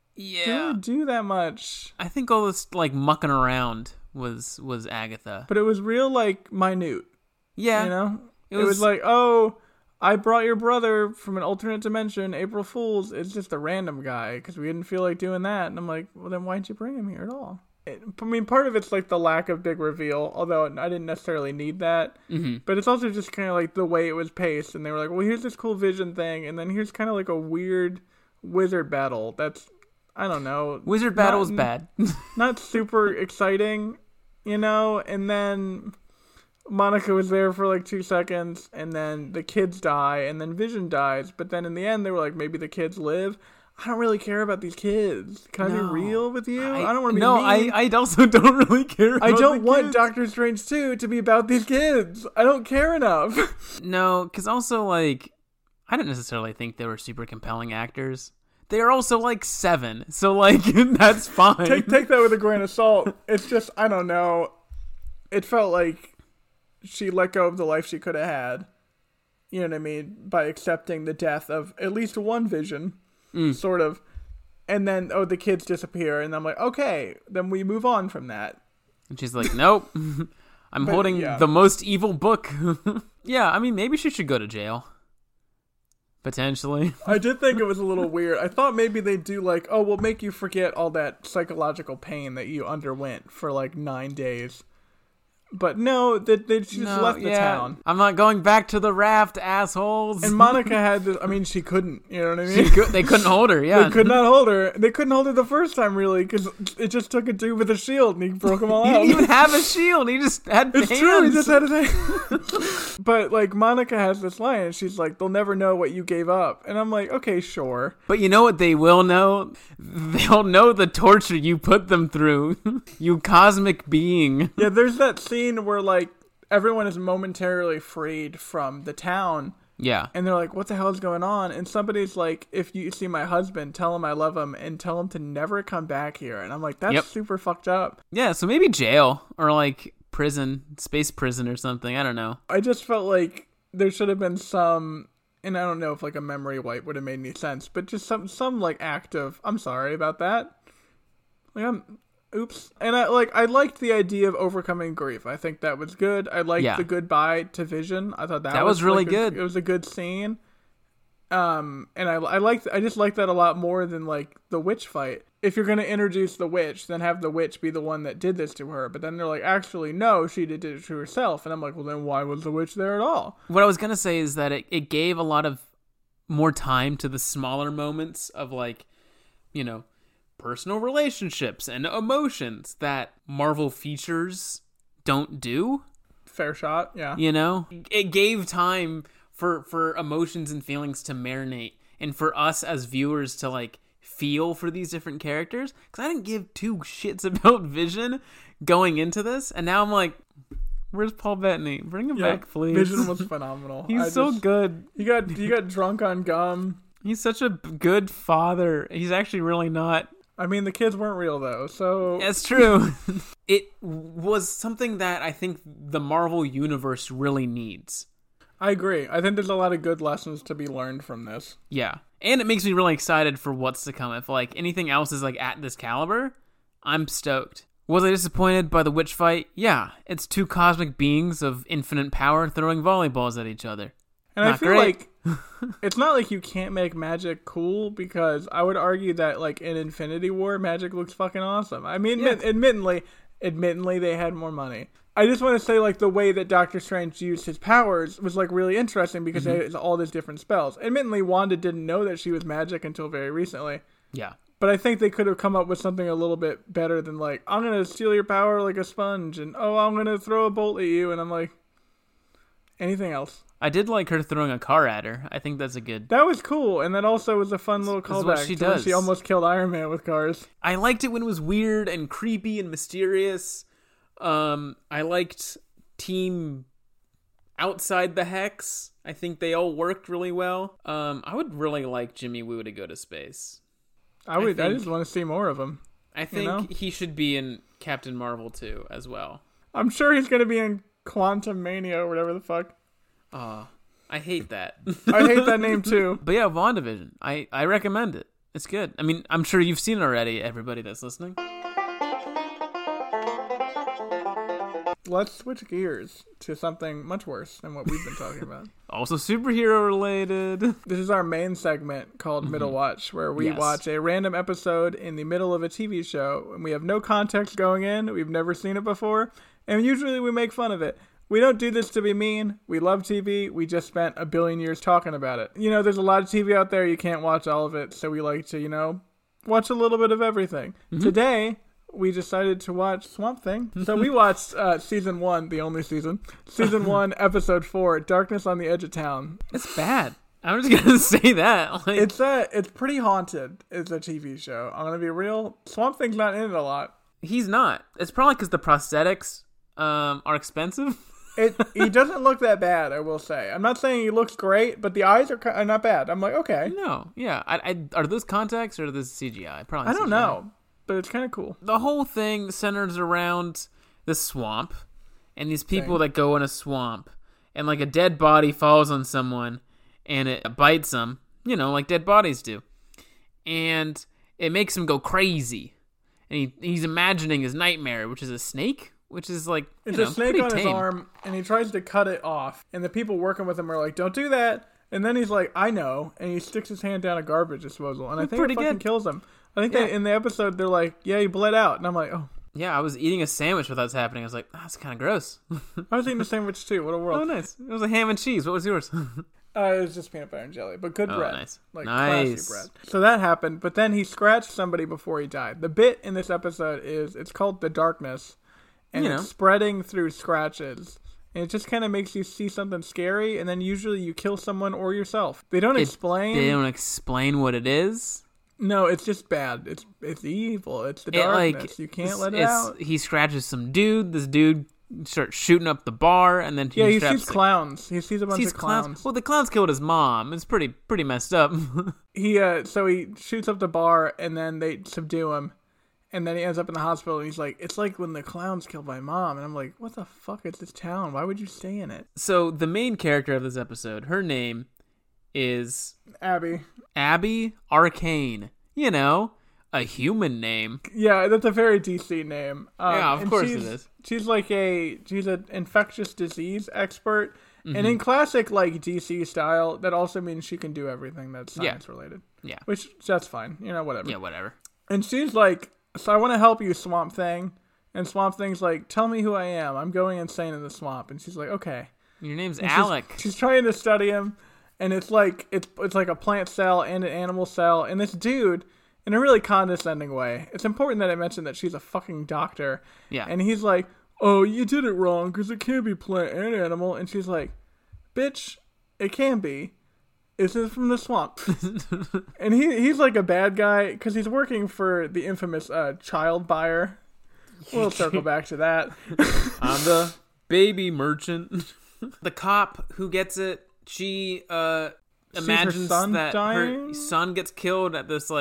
do that much. I think all this like mucking around was Agatha. But it was real like minute. Yeah. You know? It was like, oh, I brought your brother from an alternate dimension, April Fool's. It's just a random guy because we didn't feel like doing that. And I'm like, well, then why'd you bring him here at all? I mean, part of it's like the lack of big reveal, although I didn't necessarily need that. Mm-hmm. But it's also just kind of like the way it was paced. And they were like, well, here's this cool vision thing. And then here's kind of like a weird wizard battle. That's, I don't know. Wizard battle is bad. Not super exciting, you know? And then Monica was there for like 2 seconds. And then the kids die. And then Vision dies. But then in the end, they were like, maybe the kids live. I don't really care about these kids. Can I be real with you? I don't want to be mean. I also don't really care about I don't want kids. Doctor Strange 2 to be about these kids. I don't care enough. No, because also, like, I don't necessarily think they were super compelling actors. They are also, like, 7. So, like, that's fine. Take that with a grain of salt. It's just, I don't know. It felt like she let go of the life she could have had. You know what I mean? By accepting the death of at least one Vision. Sort of. And then, the kids disappear. And I'm like, okay, then we move on from that. And she's like, nope. I'm holding the most evil book. Yeah, I mean, maybe she should go to jail. Potentially. I did think it was a little weird. I thought maybe they'd do like, oh, we'll make you forget all that psychological pain that you underwent for like 9 days. But no, they just left the town. I'm not going back to the raft, assholes. And Monica had this, I mean, she couldn't, you know what I mean? They couldn't hold her, yeah. They could not hold her. They couldn't hold her the first time, really, because it just took a dude with a shield, and he broke them all out. He didn't even have a shield. He just had hands. It's true, he just had his hands. But, like, Monica has this line, and she's like, they'll never know what you gave up. And I'm like, okay, sure. But you know what they will know? They'll know the torture you put them through. You cosmic being. Yeah, there's that scene where like everyone is momentarily freed from the town. Yeah. And they're like, what the hell is going on? And somebody's like, if you see my husband, tell him I love him and tell him to never come back here. And I'm like, that's super fucked up. Yeah, so maybe jail or like prison, space prison or something. I don't know. I just felt like there should have been some, and I don't know if like a memory wipe would have made any sense, but just some like act of, I'm sorry about that. Like oops. And I liked the idea of overcoming grief. I think that was good. I liked the goodbye to Vision. I thought that was really like good. It was a good scene. And I just liked that a lot more than like the witch fight. If you're going to introduce the witch, then have the witch be the one that did this to her. But then they're like, actually, no, she did it to herself. And I'm like, well, then why was the witch there at all? What I was going to say is that it gave a lot of more time to the smaller moments of like, you know, personal relationships and emotions that Marvel features don't do. Fair shot, yeah. You know? It gave time for emotions and feelings to marinate and for us as viewers to like feel for these different characters. Because I didn't give two shits about Vision going into this, and now I'm like, where's Paul Bettany? Bring him back, please. Vision was phenomenal. He's so good. You got drunk on gum. He's such a good father. He's actually really not. I mean, the kids weren't real, though, so... That's true. It was something that I think the Marvel Universe really needs. I agree. I think there's a lot of good lessons to be learned from this. Yeah. And it makes me really excited for what's to come. If, like, anything else is, like, at this caliber, I'm stoked. Was I disappointed by the witch fight? Yeah. It's two cosmic beings of infinite power throwing volleyballs at each other. And I feel like it's not like you can't make magic cool, because I would argue that like in Infinity War, magic looks fucking awesome. I mean, admittedly, they had more money. I just want to say like the way that Doctor Strange used his powers was like really interesting because they had all these different spells. Admittedly, Wanda didn't know that she was magic until very recently. Yeah. But I think they could have come up with something a little bit better than like, I'm going to steal your power like a sponge, and I'm going to throw a bolt at you. And I'm like, anything else? I did like her throwing a car at her. I think that's a good... That was cool, and that also was a fun little callback she to when does. she almost killed Iron Man with cars. I liked it when it was weird and creepy and mysterious. I liked Team Outside the Hex. I think they all worked really well. I would really like Jimmy Woo to go to space. I just want to see more of him. I think he should be in Captain Marvel too, as well. I'm sure he's going to be in Quantum Mania or whatever the fuck. I hate that. I hate that name too. But yeah, WandaVision. I recommend it. It's good. I mean, I'm sure you've seen it already, everybody that's listening. Let's switch gears to something much worse than what we've been talking about. Also superhero related. This is our main segment called Middle Watch, where we watch a random episode in the middle of a TV show, and we have no context going in. We've never seen it before, and usually we make fun of it. We don't do this to be mean. We love TV. We just spent a billion years talking about it. You know, there's a lot of TV out there. You can't watch all of it, so we like to, watch a little bit of everything. Today, we decided to watch Swamp Thing. So we watched season 1, the only season. Season 1, episode 4, Darkness on the Edge of Town. It's bad. I'm just going to say that. It's pretty haunted. It's a TV show. I'm going to be real. Swamp Thing's not in it a lot. He's not. It's probably because the prosthetics are expensive. He doesn't look that bad, I will say. I'm not saying he looks great, but the eyes are not bad. I'm like, okay. No, yeah. Are those contacts or are those CGI? Probably I don't CGI. know, but it's kind of cool. The whole thing centers around the swamp and these people that go in a swamp, and like a dead body falls on someone and it bites them, like dead bodies do. And it makes him go crazy. And he's imagining his nightmare, which is a snake. Which is like, it's a snake on his tame. arm, and he tries to cut it off. And the people working with him are like, "Don't do that." And then he's like, "I know," and he sticks his hand down a garbage disposal, and I think it fucking kills him. I think that in the episode they're like, "Yeah, he bled out," and I'm like, "Oh." Yeah, I was eating a sandwich while that was happening. I was like, that's kind of gross. I was eating a sandwich too. What a world! Oh, nice. It was a ham and cheese. What was yours? It was just peanut butter and jelly, but good bread. Nice. Classy bread. So that happened, but then he scratched somebody before he died. The bit in this episode it's called The Darkness. And it's spreading through scratches. And it just kind of makes you see something scary, and then usually you kill someone or yourself. They don't explain. They don't explain what it is? No, it's just bad. It's evil. It's the darkness. You can't let it out. He scratches some dude. This dude starts shooting up the bar, and then he sees clowns. He sees a bunch of clowns. Well, the clowns killed his mom. It's pretty messed up. So he shoots up the bar, and then they subdue him. And then he ends up in the hospital, and he's like, it's like when the clowns killed my mom. And I'm like, what the fuck is this town? Why would you stay in it? So the main character of this episode, her name is... Abby Arcane. A human name. Yeah, that's a very DC name. Yeah, of course it is. She's she's an infectious disease expert. Mm-hmm. And in classic, DC style, that also means she can do everything that's science related. Yeah. Which, that's fine. Whatever. Yeah, whatever. And she's like, so I want to help you, Swamp Thing. And Swamp Thing's like, tell me who I am. I'm going insane in the swamp. And she's like, okay. Your name's Alec. She's trying to study him. And it's like a plant cell and an animal cell. And this dude, in a really condescending way, it's important that I mention that she's a fucking doctor. Yeah. And he's like, oh, you did it wrong because it can't be plant and animal. And she's like, bitch, it can be. This is from the swamp. And he's like a bad guy because he's working for the infamous child buyer. We'll circle back to that. I'm the baby merchant. The cop who gets it, she imagines that her son gets killed at this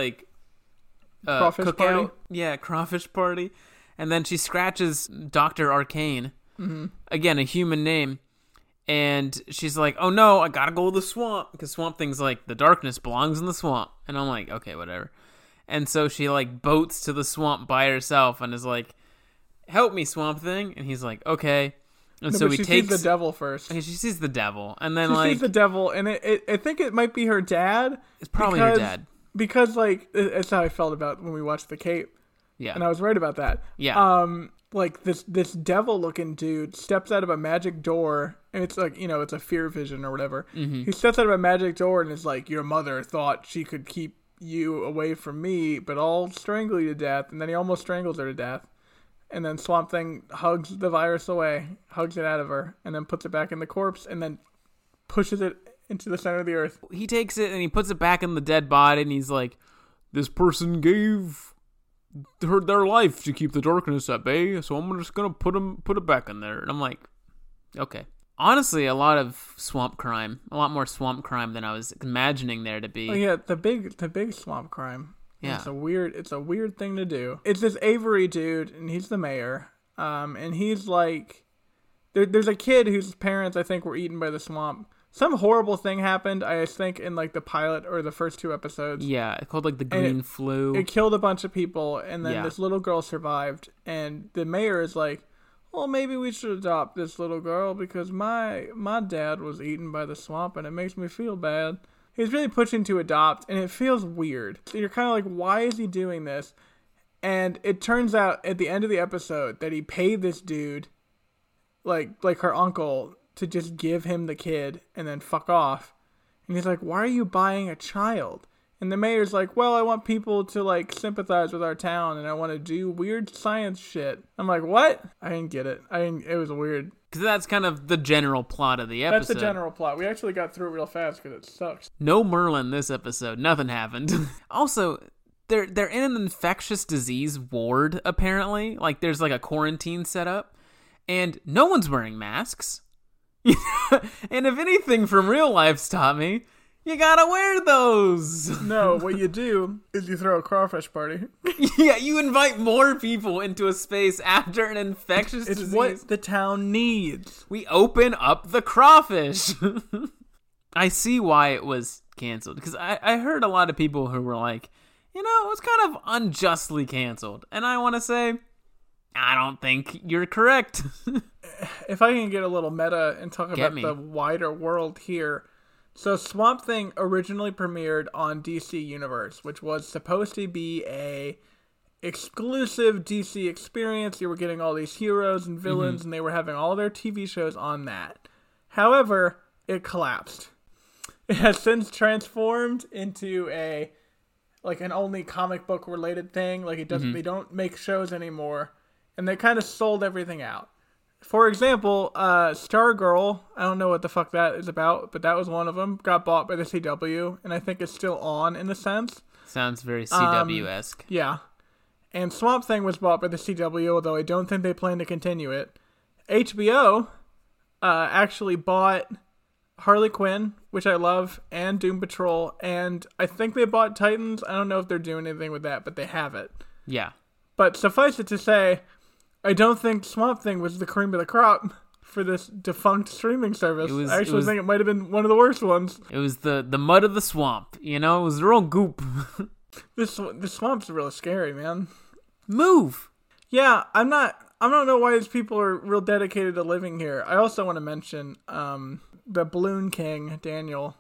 crawfish cookout. Party? Yeah, crawfish party. And then she scratches Dr. Arcane. Mm-hmm. Again, a human name. And she's like, oh no, I gotta go to the swamp. Because Swamp Thing's like, the darkness belongs in the swamp. And I'm like, okay, whatever. And so she boats to the swamp by herself and is like, help me, Swamp Thing. And he's like, okay. And so he takes... She sees the devil first. Okay, she sees the devil. And then she sees the devil, and I think it might be her dad. It's probably her dad. Because it's how I felt about when we watched The Cape. Yeah. And I was right about that. Yeah. This devil-looking dude steps out of a magic door, and it's it's a fear vision or whatever. Mm-hmm. He steps out of a magic door and is like, your mother thought she could keep you away from me, but I'll strangle you to death. And then he almost strangles her to death. And then Swamp Thing hugs the virus away, hugs it out of her, and then puts it back in the corpse, and then pushes it into the center of the earth. He takes it and he puts it back in the dead body, and he's like, this person gave their life to keep the darkness at bay, so I'm just gonna put it back in there. And I'm like, okay, Honestly, a lot of swamp crime. A lot more swamp crime than I was imagining there to be. Oh yeah, the big swamp crime. Yeah. It's a weird thing to do. It's this Avery dude, and he's the mayor. And he's like, there's a kid whose parents I think were eaten by the swamp. Some horrible thing happened, I think, in like the pilot or the first 2 episodes. Yeah, it's called like the green flu. It killed a bunch of people, and then this little girl survived. And the mayor is like, well, maybe we should adopt this little girl because my dad was eaten by the swamp and it makes me feel bad. He's really pushing to adopt, and it feels weird. So you're kind of like, why is he doing this? And it turns out at the end of the episode that he paid this dude, like her uncle, to just give him the kid and then fuck off. And he's like, why are you buying a child? And the mayor's like, well, I want people to like sympathize with our town and I want to do weird science shit. I'm like, what? I didn't get it. It was weird. Because that's kind of the general plot of the episode. That's the general plot. We actually got through it real fast because it sucks. No Merlin this episode. Nothing happened. Also, they're in an infectious disease ward, apparently. Like, there's like a quarantine set up. And no one's wearing masks. And if anything from real life's taught me, you gotta wear those. No, what you do is you throw a crawfish party. Yeah, you invite more people into a space after an infectious disease. It's what the town needs. We open up the crawfish. I see why it was canceled. Because I heard a lot of people who were like, it was kind of unjustly canceled. And I want to say, I don't think you're correct. If I can get a little meta and talk about the wider world here. So Swamp Thing originally premiered on DC Universe, which was supposed to be a exclusive DC experience. You were getting all these heroes and villains, and they were having all their TV shows on that. However, it collapsed. It has since transformed into an only comic book related thing. Like, it doesn't. They don't make shows anymore, and they kind of sold everything out. For example, Stargirl, I don't know what the fuck that is about, but that was one of them, got bought by the CW, and I think it's still on in a sense. Sounds very CW-esque. Yeah. And Swamp Thing was bought by the CW, although I don't think they plan to continue it. HBO actually bought Harley Quinn, which I love, and Doom Patrol, and I think they bought Titans. I don't know if they're doing anything with that, but they have it. Yeah. But suffice it to say, I don't think Swamp Thing was the cream of the crop for this defunct streaming service. I actually think it might have been one of the worst ones. It was the mud of the swamp, It was real goop. This swamp's really scary, man. Move! Yeah, I don't know why these people are real dedicated to living here. I also want to mention the Balloon King, Daniel.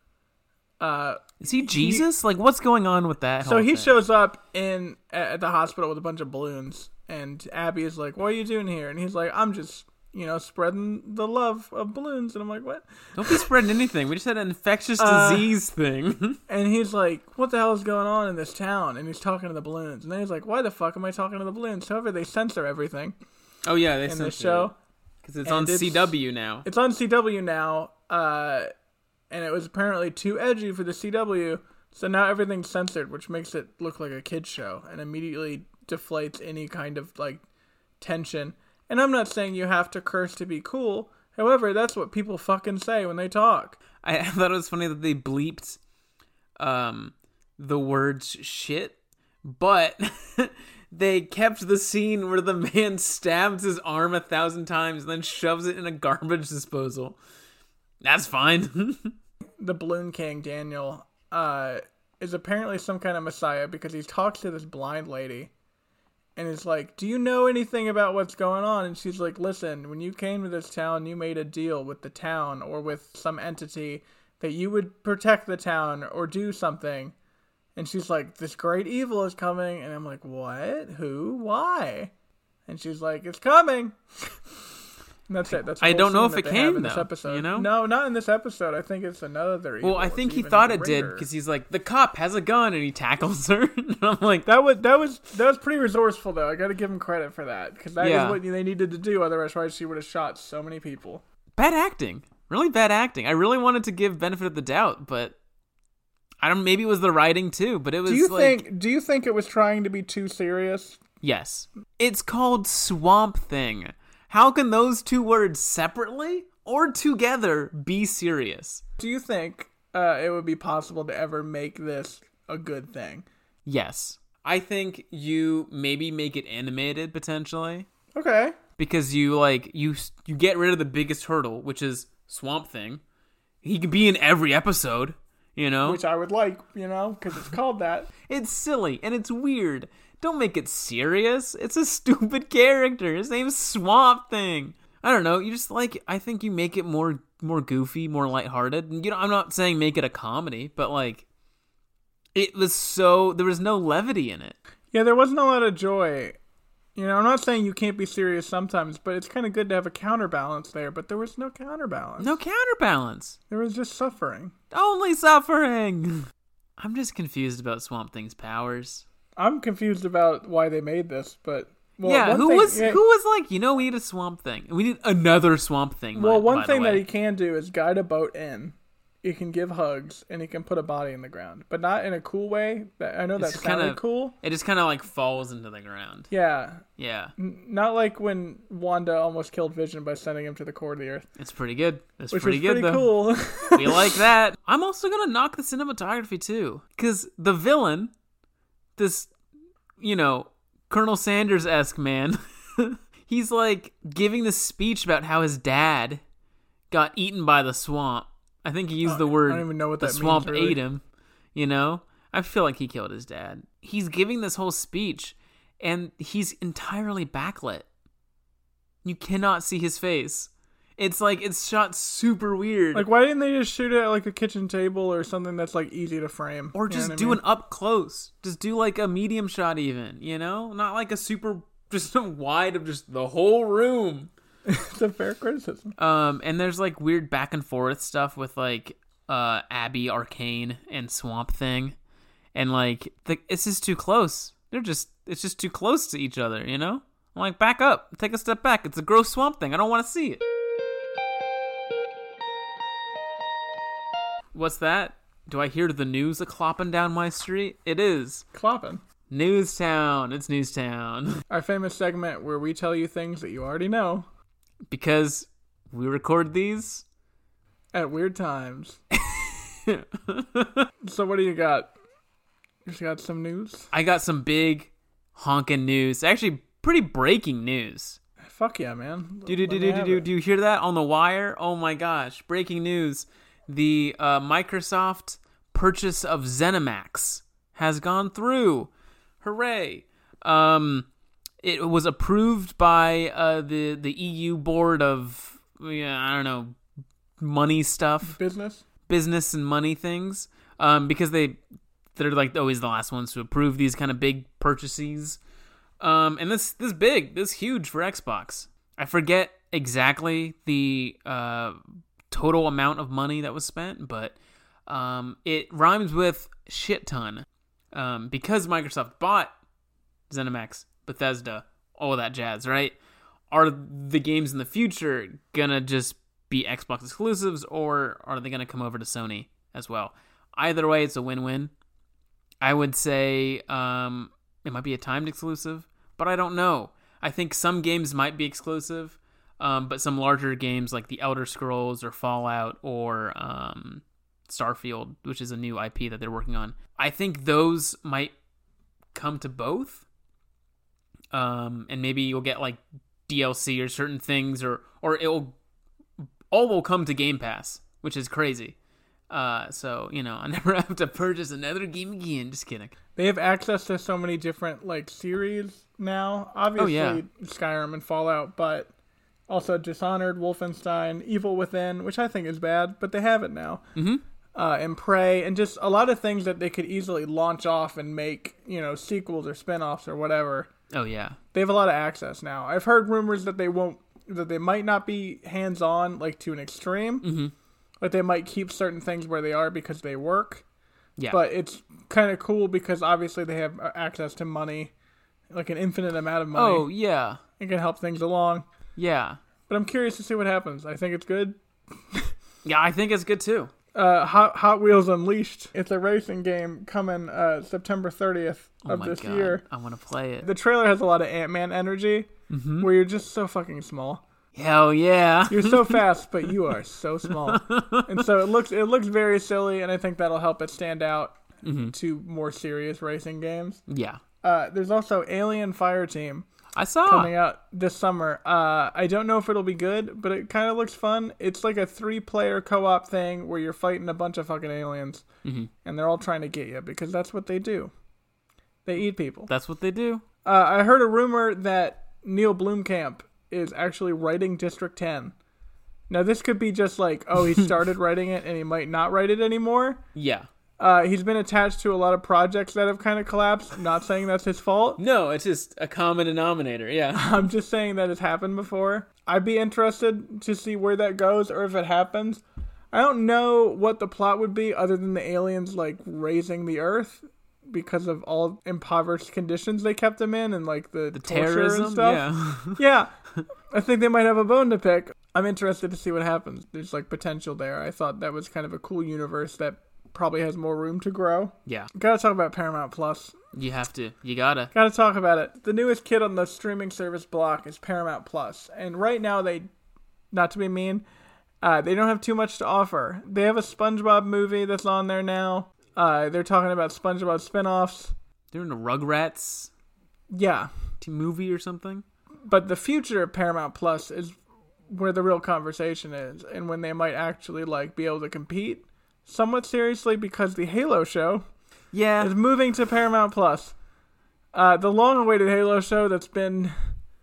Is he Jesus? What's going on with that? So he shows up at the hospital with a bunch of balloons. And Abby is like, what are you doing here? And he's like, I'm just, spreading the love of balloons. And I'm like, what? Don't be spreading anything. We just had an infectious disease thing. And he's like, what the hell is going on in this town? And he's talking to the balloons. And then he's like, why the fuck am I talking to the balloons? However, they censor everything. Oh, yeah, they censor the show. Because it's on CW now. It's on CW now. And it was apparently too edgy for the CW. So now everything's censored, which makes it look like a kid's show. And immediately deflates any kind of tension. And I'm not saying you have to curse to be cool. However, that's what people fucking say when they talk. I thought it was funny that they bleeped the words shit, but they kept the scene where the man stabs his arm 1,000 times and then shoves it in a garbage disposal. That's fine. The Balloon King, Daniel, is apparently some kind of messiah because he talks to this blind lady. And is like, do you know anything about what's going on? And she's like, listen, when you came to this town, you made a deal with the town or with some entity that you would protect the town or do something. And she's like, this great evil is coming. And I'm like, what? Who? Why? And she's like, it's coming. And that's it. That's I don't know if it came in this episode. No, not in this episode. I think it's another evil. Well, I think he thought it did because he's like, the cop has a gun and he tackles her. And I'm like, that was pretty resourceful though. I got to give him credit for that because that is what they needed to do. Otherwise, she would have shot so many people. Bad acting, really bad acting. I really wanted to give benefit of the doubt, but I don't. Maybe it was the writing too. But it was. Do you think it was trying to be too serious? Yes, it's called Swamp Thing. How can those two words separately or together be serious. Do you think it would be possible to ever make this a good thing? Yes. I think you maybe make it animated potentially. Okay. Because you get rid of the biggest hurdle, which is Swamp Thing. He could be in every episode, Which I would like, because it's called that. It's silly and it's weird. Don't make it serious. It's a stupid character. His name's Swamp Thing. I don't know. You just I think you make it more goofy, more lighthearted. And, I'm not saying make it a comedy, but it was there was no levity in it. Yeah, there wasn't a lot of joy. I'm not saying you can't be serious sometimes, but it's kind of good to have a counterbalance there. But there was no counterbalance. No counterbalance. There was just suffering. Only suffering. I'm just confused about Swamp Thing's powers. I'm confused about why they made this, but... Well, yeah, who was like, we need a Swamp Thing. We need another Swamp Thing. Well, one thing that he can do is guide a boat in. He can give hugs, and he can put a body in the ground. But not in a cool way. I know that sounded cool. It just kind of falls into the ground. Yeah. Yeah. Not like when Wanda almost killed Vision by sending him to the core of the earth. It's pretty good. It's which pretty was good, pretty though. Cool. We like that. I'm also going to knock the cinematography, too. Because the villain, this, Colonel Sanders-esque man... He's giving this speech about how his dad got eaten by the swamp. I think he used the word, I don't even know what the that swamp means, really. ate him. I feel like he killed his dad. He's giving this whole speech, and he's entirely backlit. You cannot see his face. It's it's shot super weird. Why didn't they just shoot it at a kitchen table or something that's easy to frame? Or just do an up close. Just do a medium shot even, Not a super... just a wide of just the whole room. It's a fair criticism. And there's weird back and forth stuff with Abby, Arcane, and Swamp Thing, and it's just too close. It's just too close to each other, I'm back up, take a step back. It's a gross Swamp Thing. I don't want to see it. What's that? Do I hear the news a-clopping down my street? It is. Clopping. Newstown. It's Newstown. Our famous segment where we tell you things that you already know. Because we record these at weird times. So what do you got? You got some news? I got some big honking news. Actually, pretty breaking news. Fuck yeah, man. Do you hear that on the wire? Oh my gosh. Breaking news. The Microsoft purchase of ZeniMax has gone through. Hooray! It was approved by the EU board of money stuff, business and money things. Because they're always the last ones to approve these kind of big purchases. And this huge for Xbox. I forget exactly the total amount of money that was spent, but it rhymes with shit ton. Because Microsoft bought ZeniMax, Bethesda, all that jazz, right? Are the games in the future gonna just be Xbox exclusives, or are they gonna come over to Sony as well? Either way, it's a win-win. I would say it might be a timed exclusive, but I don't know. I think some games might be exclusive, but some larger games like The Elder Scrolls or Fallout or Starfield, which is a new IP that they're working on, I think those might come to both. And maybe you'll get DLC or certain things, or all will come to Game Pass, which is crazy. So I never have to purchase another game again. Just kidding. They have access to so many different series now. Obviously, Skyrim and Fallout, but also Dishonored, Wolfenstein, Evil Within, which I think is bad, but they have it now. Mm-hmm. And Prey, and just a lot of things that they could easily launch off and make, sequels or spinoffs or whatever. Oh yeah, they have a lot of access now. I've heard rumors that they might not be hands-on to an extreme. Mm-hmm. Like they might keep certain things where they are because they work. Yeah. But it's kind of cool because obviously they have access to money, an infinite amount of money. Oh yeah. It can help things along. Yeah. But I'm curious to see what happens. I think it's good. Yeah, I think it's good too. Hot Wheels Unleashed. It's a racing game coming September 30th of this year. I want to play it. The trailer has a lot of Ant-Man energy, mm-hmm. where you're just so fucking small. Hell yeah. You're so fast, but you are so small. And so it looks very silly, and I think that'll help it stand out to more serious racing games. Yeah. There's also Alien Fireteam I saw. coming out this summer. I don't know if it'll be good, but it kind of looks fun. It's like a 3-player co-op thing where you're fighting a bunch of fucking aliens, and they're all trying to get you because that's what they do. They eat people. That's what they do. I heard a rumor that Neil Blomkamp is actually writing District 10. Now, this could be just like, oh, he started writing it and he might not write it anymore. Yeah. He's been attached to a lot of projects that have kind of collapsed. I'm not saying that's his fault. No, it's just a common denominator, yeah. I'm just saying that it's happened before. I'd be interested to see where that goes or if it happens. I don't know what the plot would be other than the aliens, like, raising the Earth because of all impoverished conditions they kept them in and, like, the terrorism and stuff. Yeah. Yeah. I think they might have a bone to pick. I'm interested to see what happens. There's, like, potential there. I thought that was kind of a cool universe that probably has more room to grow. Yeah. Gotta talk about Paramount Plus. You have to. You gotta. Gotta talk about it. The newest kid on the streaming service block is Paramount Plus. And right now they, not to be mean, they don't have too much to offer. They have a SpongeBob movie that's on there now. They're talking about SpongeBob spinoffs. They're in a Rugrats Yeah. movie or something. But the future of Paramount Plus is where the real conversation is, and when they might actually, like, be able to compete somewhat seriously, because the Halo show is moving to Paramount Plus. The long-awaited Halo show that's been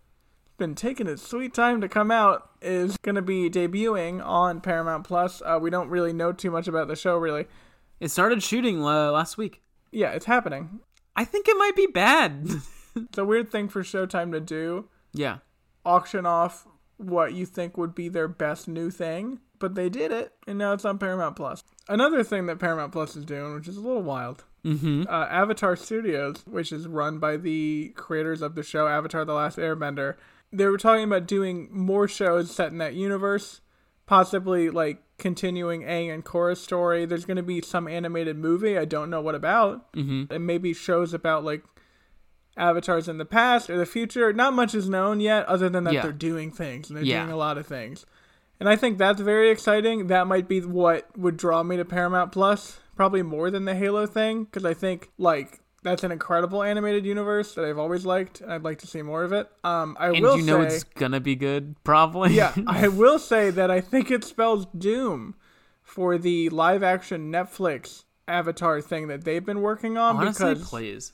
taking its sweet time to come out is going to be debuting on Paramount Plus. We don't really know too much about the show, really. It started shooting last week. Yeah, it's happening. I think it might be bad. It's a weird thing for Showtime to do. Yeah. Auction off what you think would be their best new thing. But they did it, and now it's on Paramount Plus. Another thing that Paramount Plus is doing, which is a little wild. Avatar Studios, which is run by the creators of the show Avatar: The Last Airbender, they were talking about doing more shows set in that universe, possibly, like, continuing Aang and Korra's story. There's going to be some animated movie. I don't know what about. And maybe shows about, like, avatars in the past or the future. Not much is known yet, other than that they're doing things, and they're doing a lot of things. And I think that's very exciting. That might be what would draw me to Paramount Plus, probably more than the Halo thing, because I think, like, that's an incredible animated universe that I've always liked, and I'd like to see more of it. You know it's gonna be good, probably. Yeah, I will say that I think it spells doom for the live-action Netflix Avatar thing that they've been working on. Honestly, because please.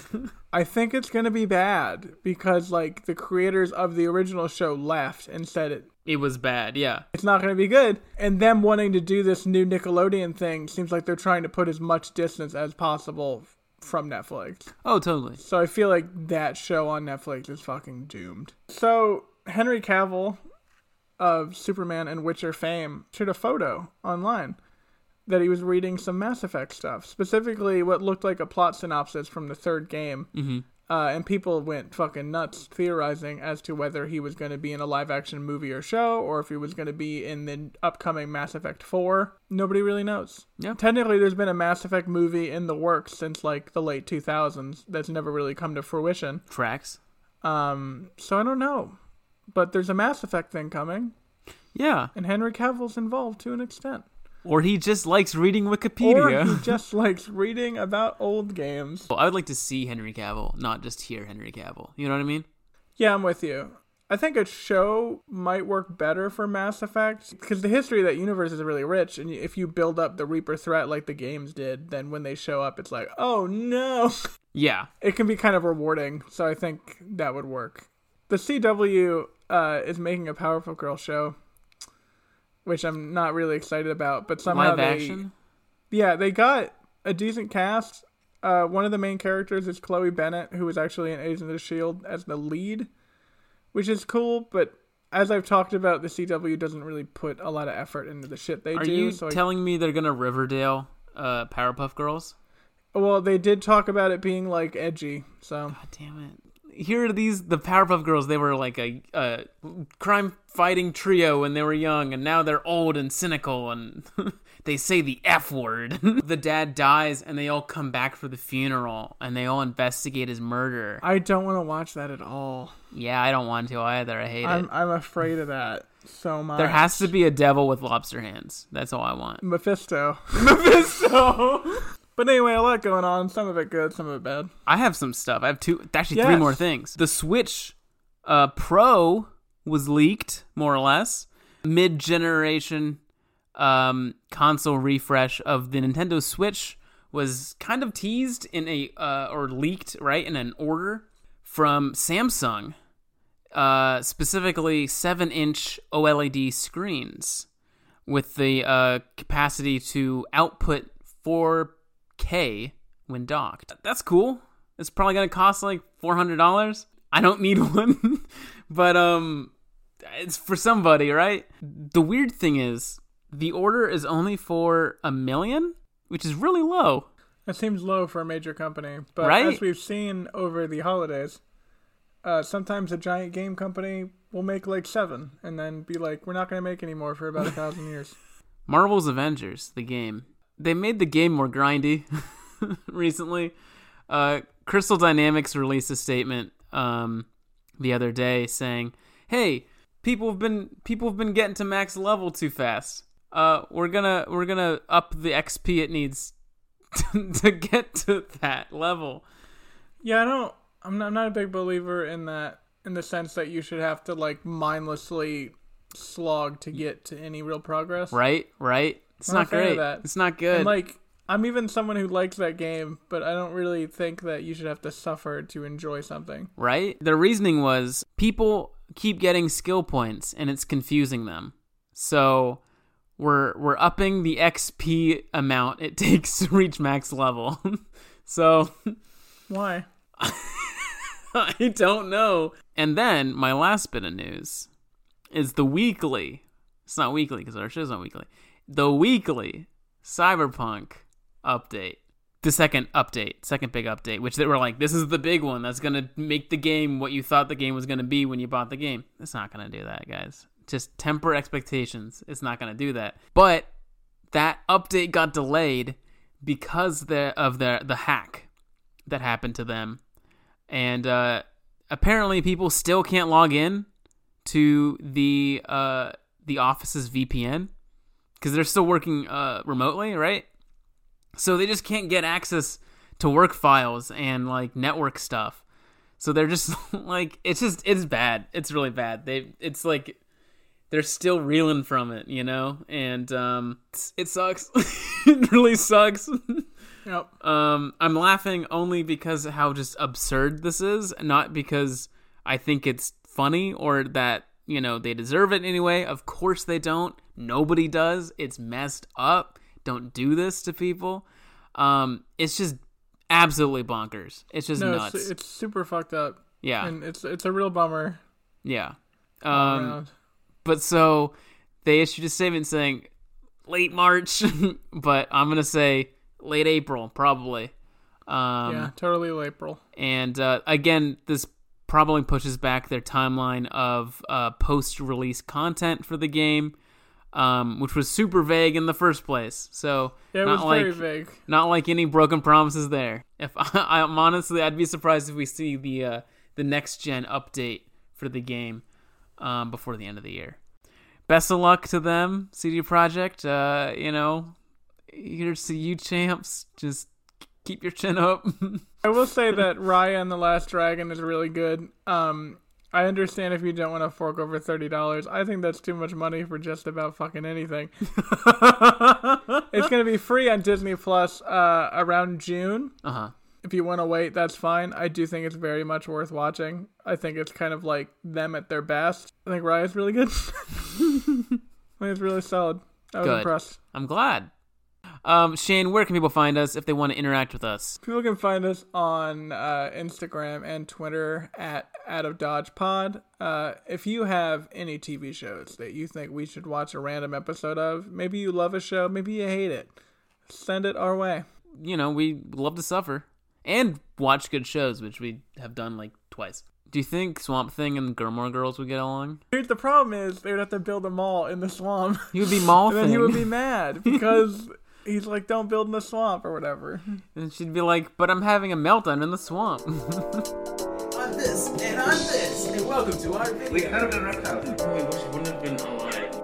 I think it's going to be bad because, like, the creators of the original show left and said it was bad, yeah. It's not going to be good. And them wanting to do this new Nickelodeon thing seems like they're trying to put as much distance as possible from Netflix. Oh, totally. So I feel like that show on Netflix is fucking doomed. So Henry Cavill of Superman and Witcher fame shared a photo online that he was reading some Mass Effect stuff, specifically what looked like a plot synopsis from the third game. And people went fucking nuts theorizing as to whether he was going to be in a live-action movie or show, or if he was going to be in the upcoming Mass Effect 4. Nobody really knows. Yeah. Technically, there's been a Mass Effect movie in the works since, like, the late 2000s that's never really come to fruition. Tracks. So I don't know. But there's a Mass Effect thing coming. Yeah. And Henry Cavill's involved to an extent. Or he just likes reading Wikipedia. Or he just likes reading about old games. Well, I would like to see Henry Cavill, not just hear Henry Cavill. You know what I mean? Yeah, I'm with you. I think a show might work better for Mass Effect, because the history of that universe is really rich, and if you build up the Reaper threat like the games did, then when they show up, it's like, oh no! Yeah. It can be kind of rewarding, so I think that would work. The CW is making a Powerful Girl show, which I'm not really excited about, but somehow Live action? Yeah, they got a decent cast. One of the main characters is Chloe Bennett, who was actually in Agents of S.H.I.E.L.D. as the lead, which is cool, but as I've talked about, the CW doesn't really put a lot of effort into the shit they do. Are you telling me they're gonna Riverdale Powerpuff Girls? Well, they did talk about it being, like, edgy, so... God damn it. here are the Powerpuff Girls. They were like a crime-fighting trio when they were young, and now they're old and cynical, and they say the F word. The dad dies, and they all come back for the funeral, and they all investigate his murder. I don't want to watch that at all. Yeah, I don't want to either. I hate it. I'm afraid of that so much. There has to be a devil with lobster hands. That's all I want. Mephisto. Mephisto! But anyway, a lot going on. Some of it good, some of it bad. I have some stuff. I have three more things. The Switch Pro was leaked, more or less. Mid-generation console refresh of the Nintendo Switch was kind of teased or leaked, right, in an order from Samsung. Specifically 7-inch OLED screens with the capacity to output 4K when docked. That's cool. It's probably going to cost like $400. I don't need one, but it's for somebody, right? The weird thing is the order is only for 1 million, which is really low. That seems low for a major company, but right? As we've seen over the holidays, sometimes a giant game company will make like 7 and then be like, we're not going to make any more for about 1,000 years. Marvel's Avengers, the game. They made the game more grindy recently. Crystal Dynamics released a statement the other day saying, "Hey, people have been getting to max level too fast. We're gonna up the XP it needs to get to that level." Yeah, I'm not a big believer in that, in the sense that you should have to like mindlessly slog to get to any real progress. Right. It's not great. It's not good. And like, I'm even someone who likes that game, but I don't really think that you should have to suffer to enjoy something. Right? Their reasoning was people keep getting skill points and it's confusing them. So we're upping the XP amount it takes to reach max level. So why? I don't know. And then my last bit of news is the weekly. It's not weekly because our show's not weekly. The weekly Cyberpunk update. The second big update, which they were like, this is the big one that's going to make the game what you thought the game was going to be when you bought the game. It's not going to do that, guys. Just temper expectations. It's not going to do that. But that update got delayed because of the hack that happened to them. And apparently people still can't log in to the office's VPN because they're still working remotely, right? So they just can't get access to work files and like network stuff. So they're just like, it's bad. It's really bad. It's like they're still reeling from it, you know? And it sucks. It really sucks. Yep. I'm laughing only because of how just absurd this is, not because I think it's funny or that, you know, they deserve it anyway. Of course they don't. Nobody does. It's messed up. Don't do this to people. It's just absolutely bonkers. It's just nuts. It's super fucked up. Yeah. And it's a real bummer. Yeah. Around. But so they issued a statement saying late March, but I'm going to say late April, probably. Yeah, totally late April. And again, this probably pushes back their timeline of post-release content for the game, which was super vague in the first place. So yeah, it was very vague. Not like any broken promises there. If I'm honestly, I'd be surprised if we see the next gen update for the game before the end of the year. Best of luck to them, CD Projekt. You know, here's to you, champs. Just keep your chin up. I will say that Raya and the Last Dragon is really good. I understand if you don't want to fork over $30. I think that's too much money for just about fucking anything. It's going to be free on Disney Plus around June. Uh-huh. If you want to wait, that's fine. I do think it's very much worth watching. I think it's kind of like them at their best. I think Raya's really good. I think it's really solid. I was impressed. I'm glad. Shane, where can people find us if they want to interact with us? People can find us on Instagram and Twitter at OutofDodgePod. If you have any TV shows that you think we should watch a random episode of, maybe you love a show, maybe you hate it, send it our way. You know, we love to suffer and watch good shows, which we have done like twice. Do you think Swamp Thing and Gilmore Girls would get along? Dude, the problem is they would have to build a mall in the swamp. He would be Mall And Thing. then he would be mad because he's like, don't build in the swamp or whatever. And she'd be like, but I'm having a meltdown in the swamp. On this, and welcome to our video. We could have been reptiles. Wouldn't have been alive.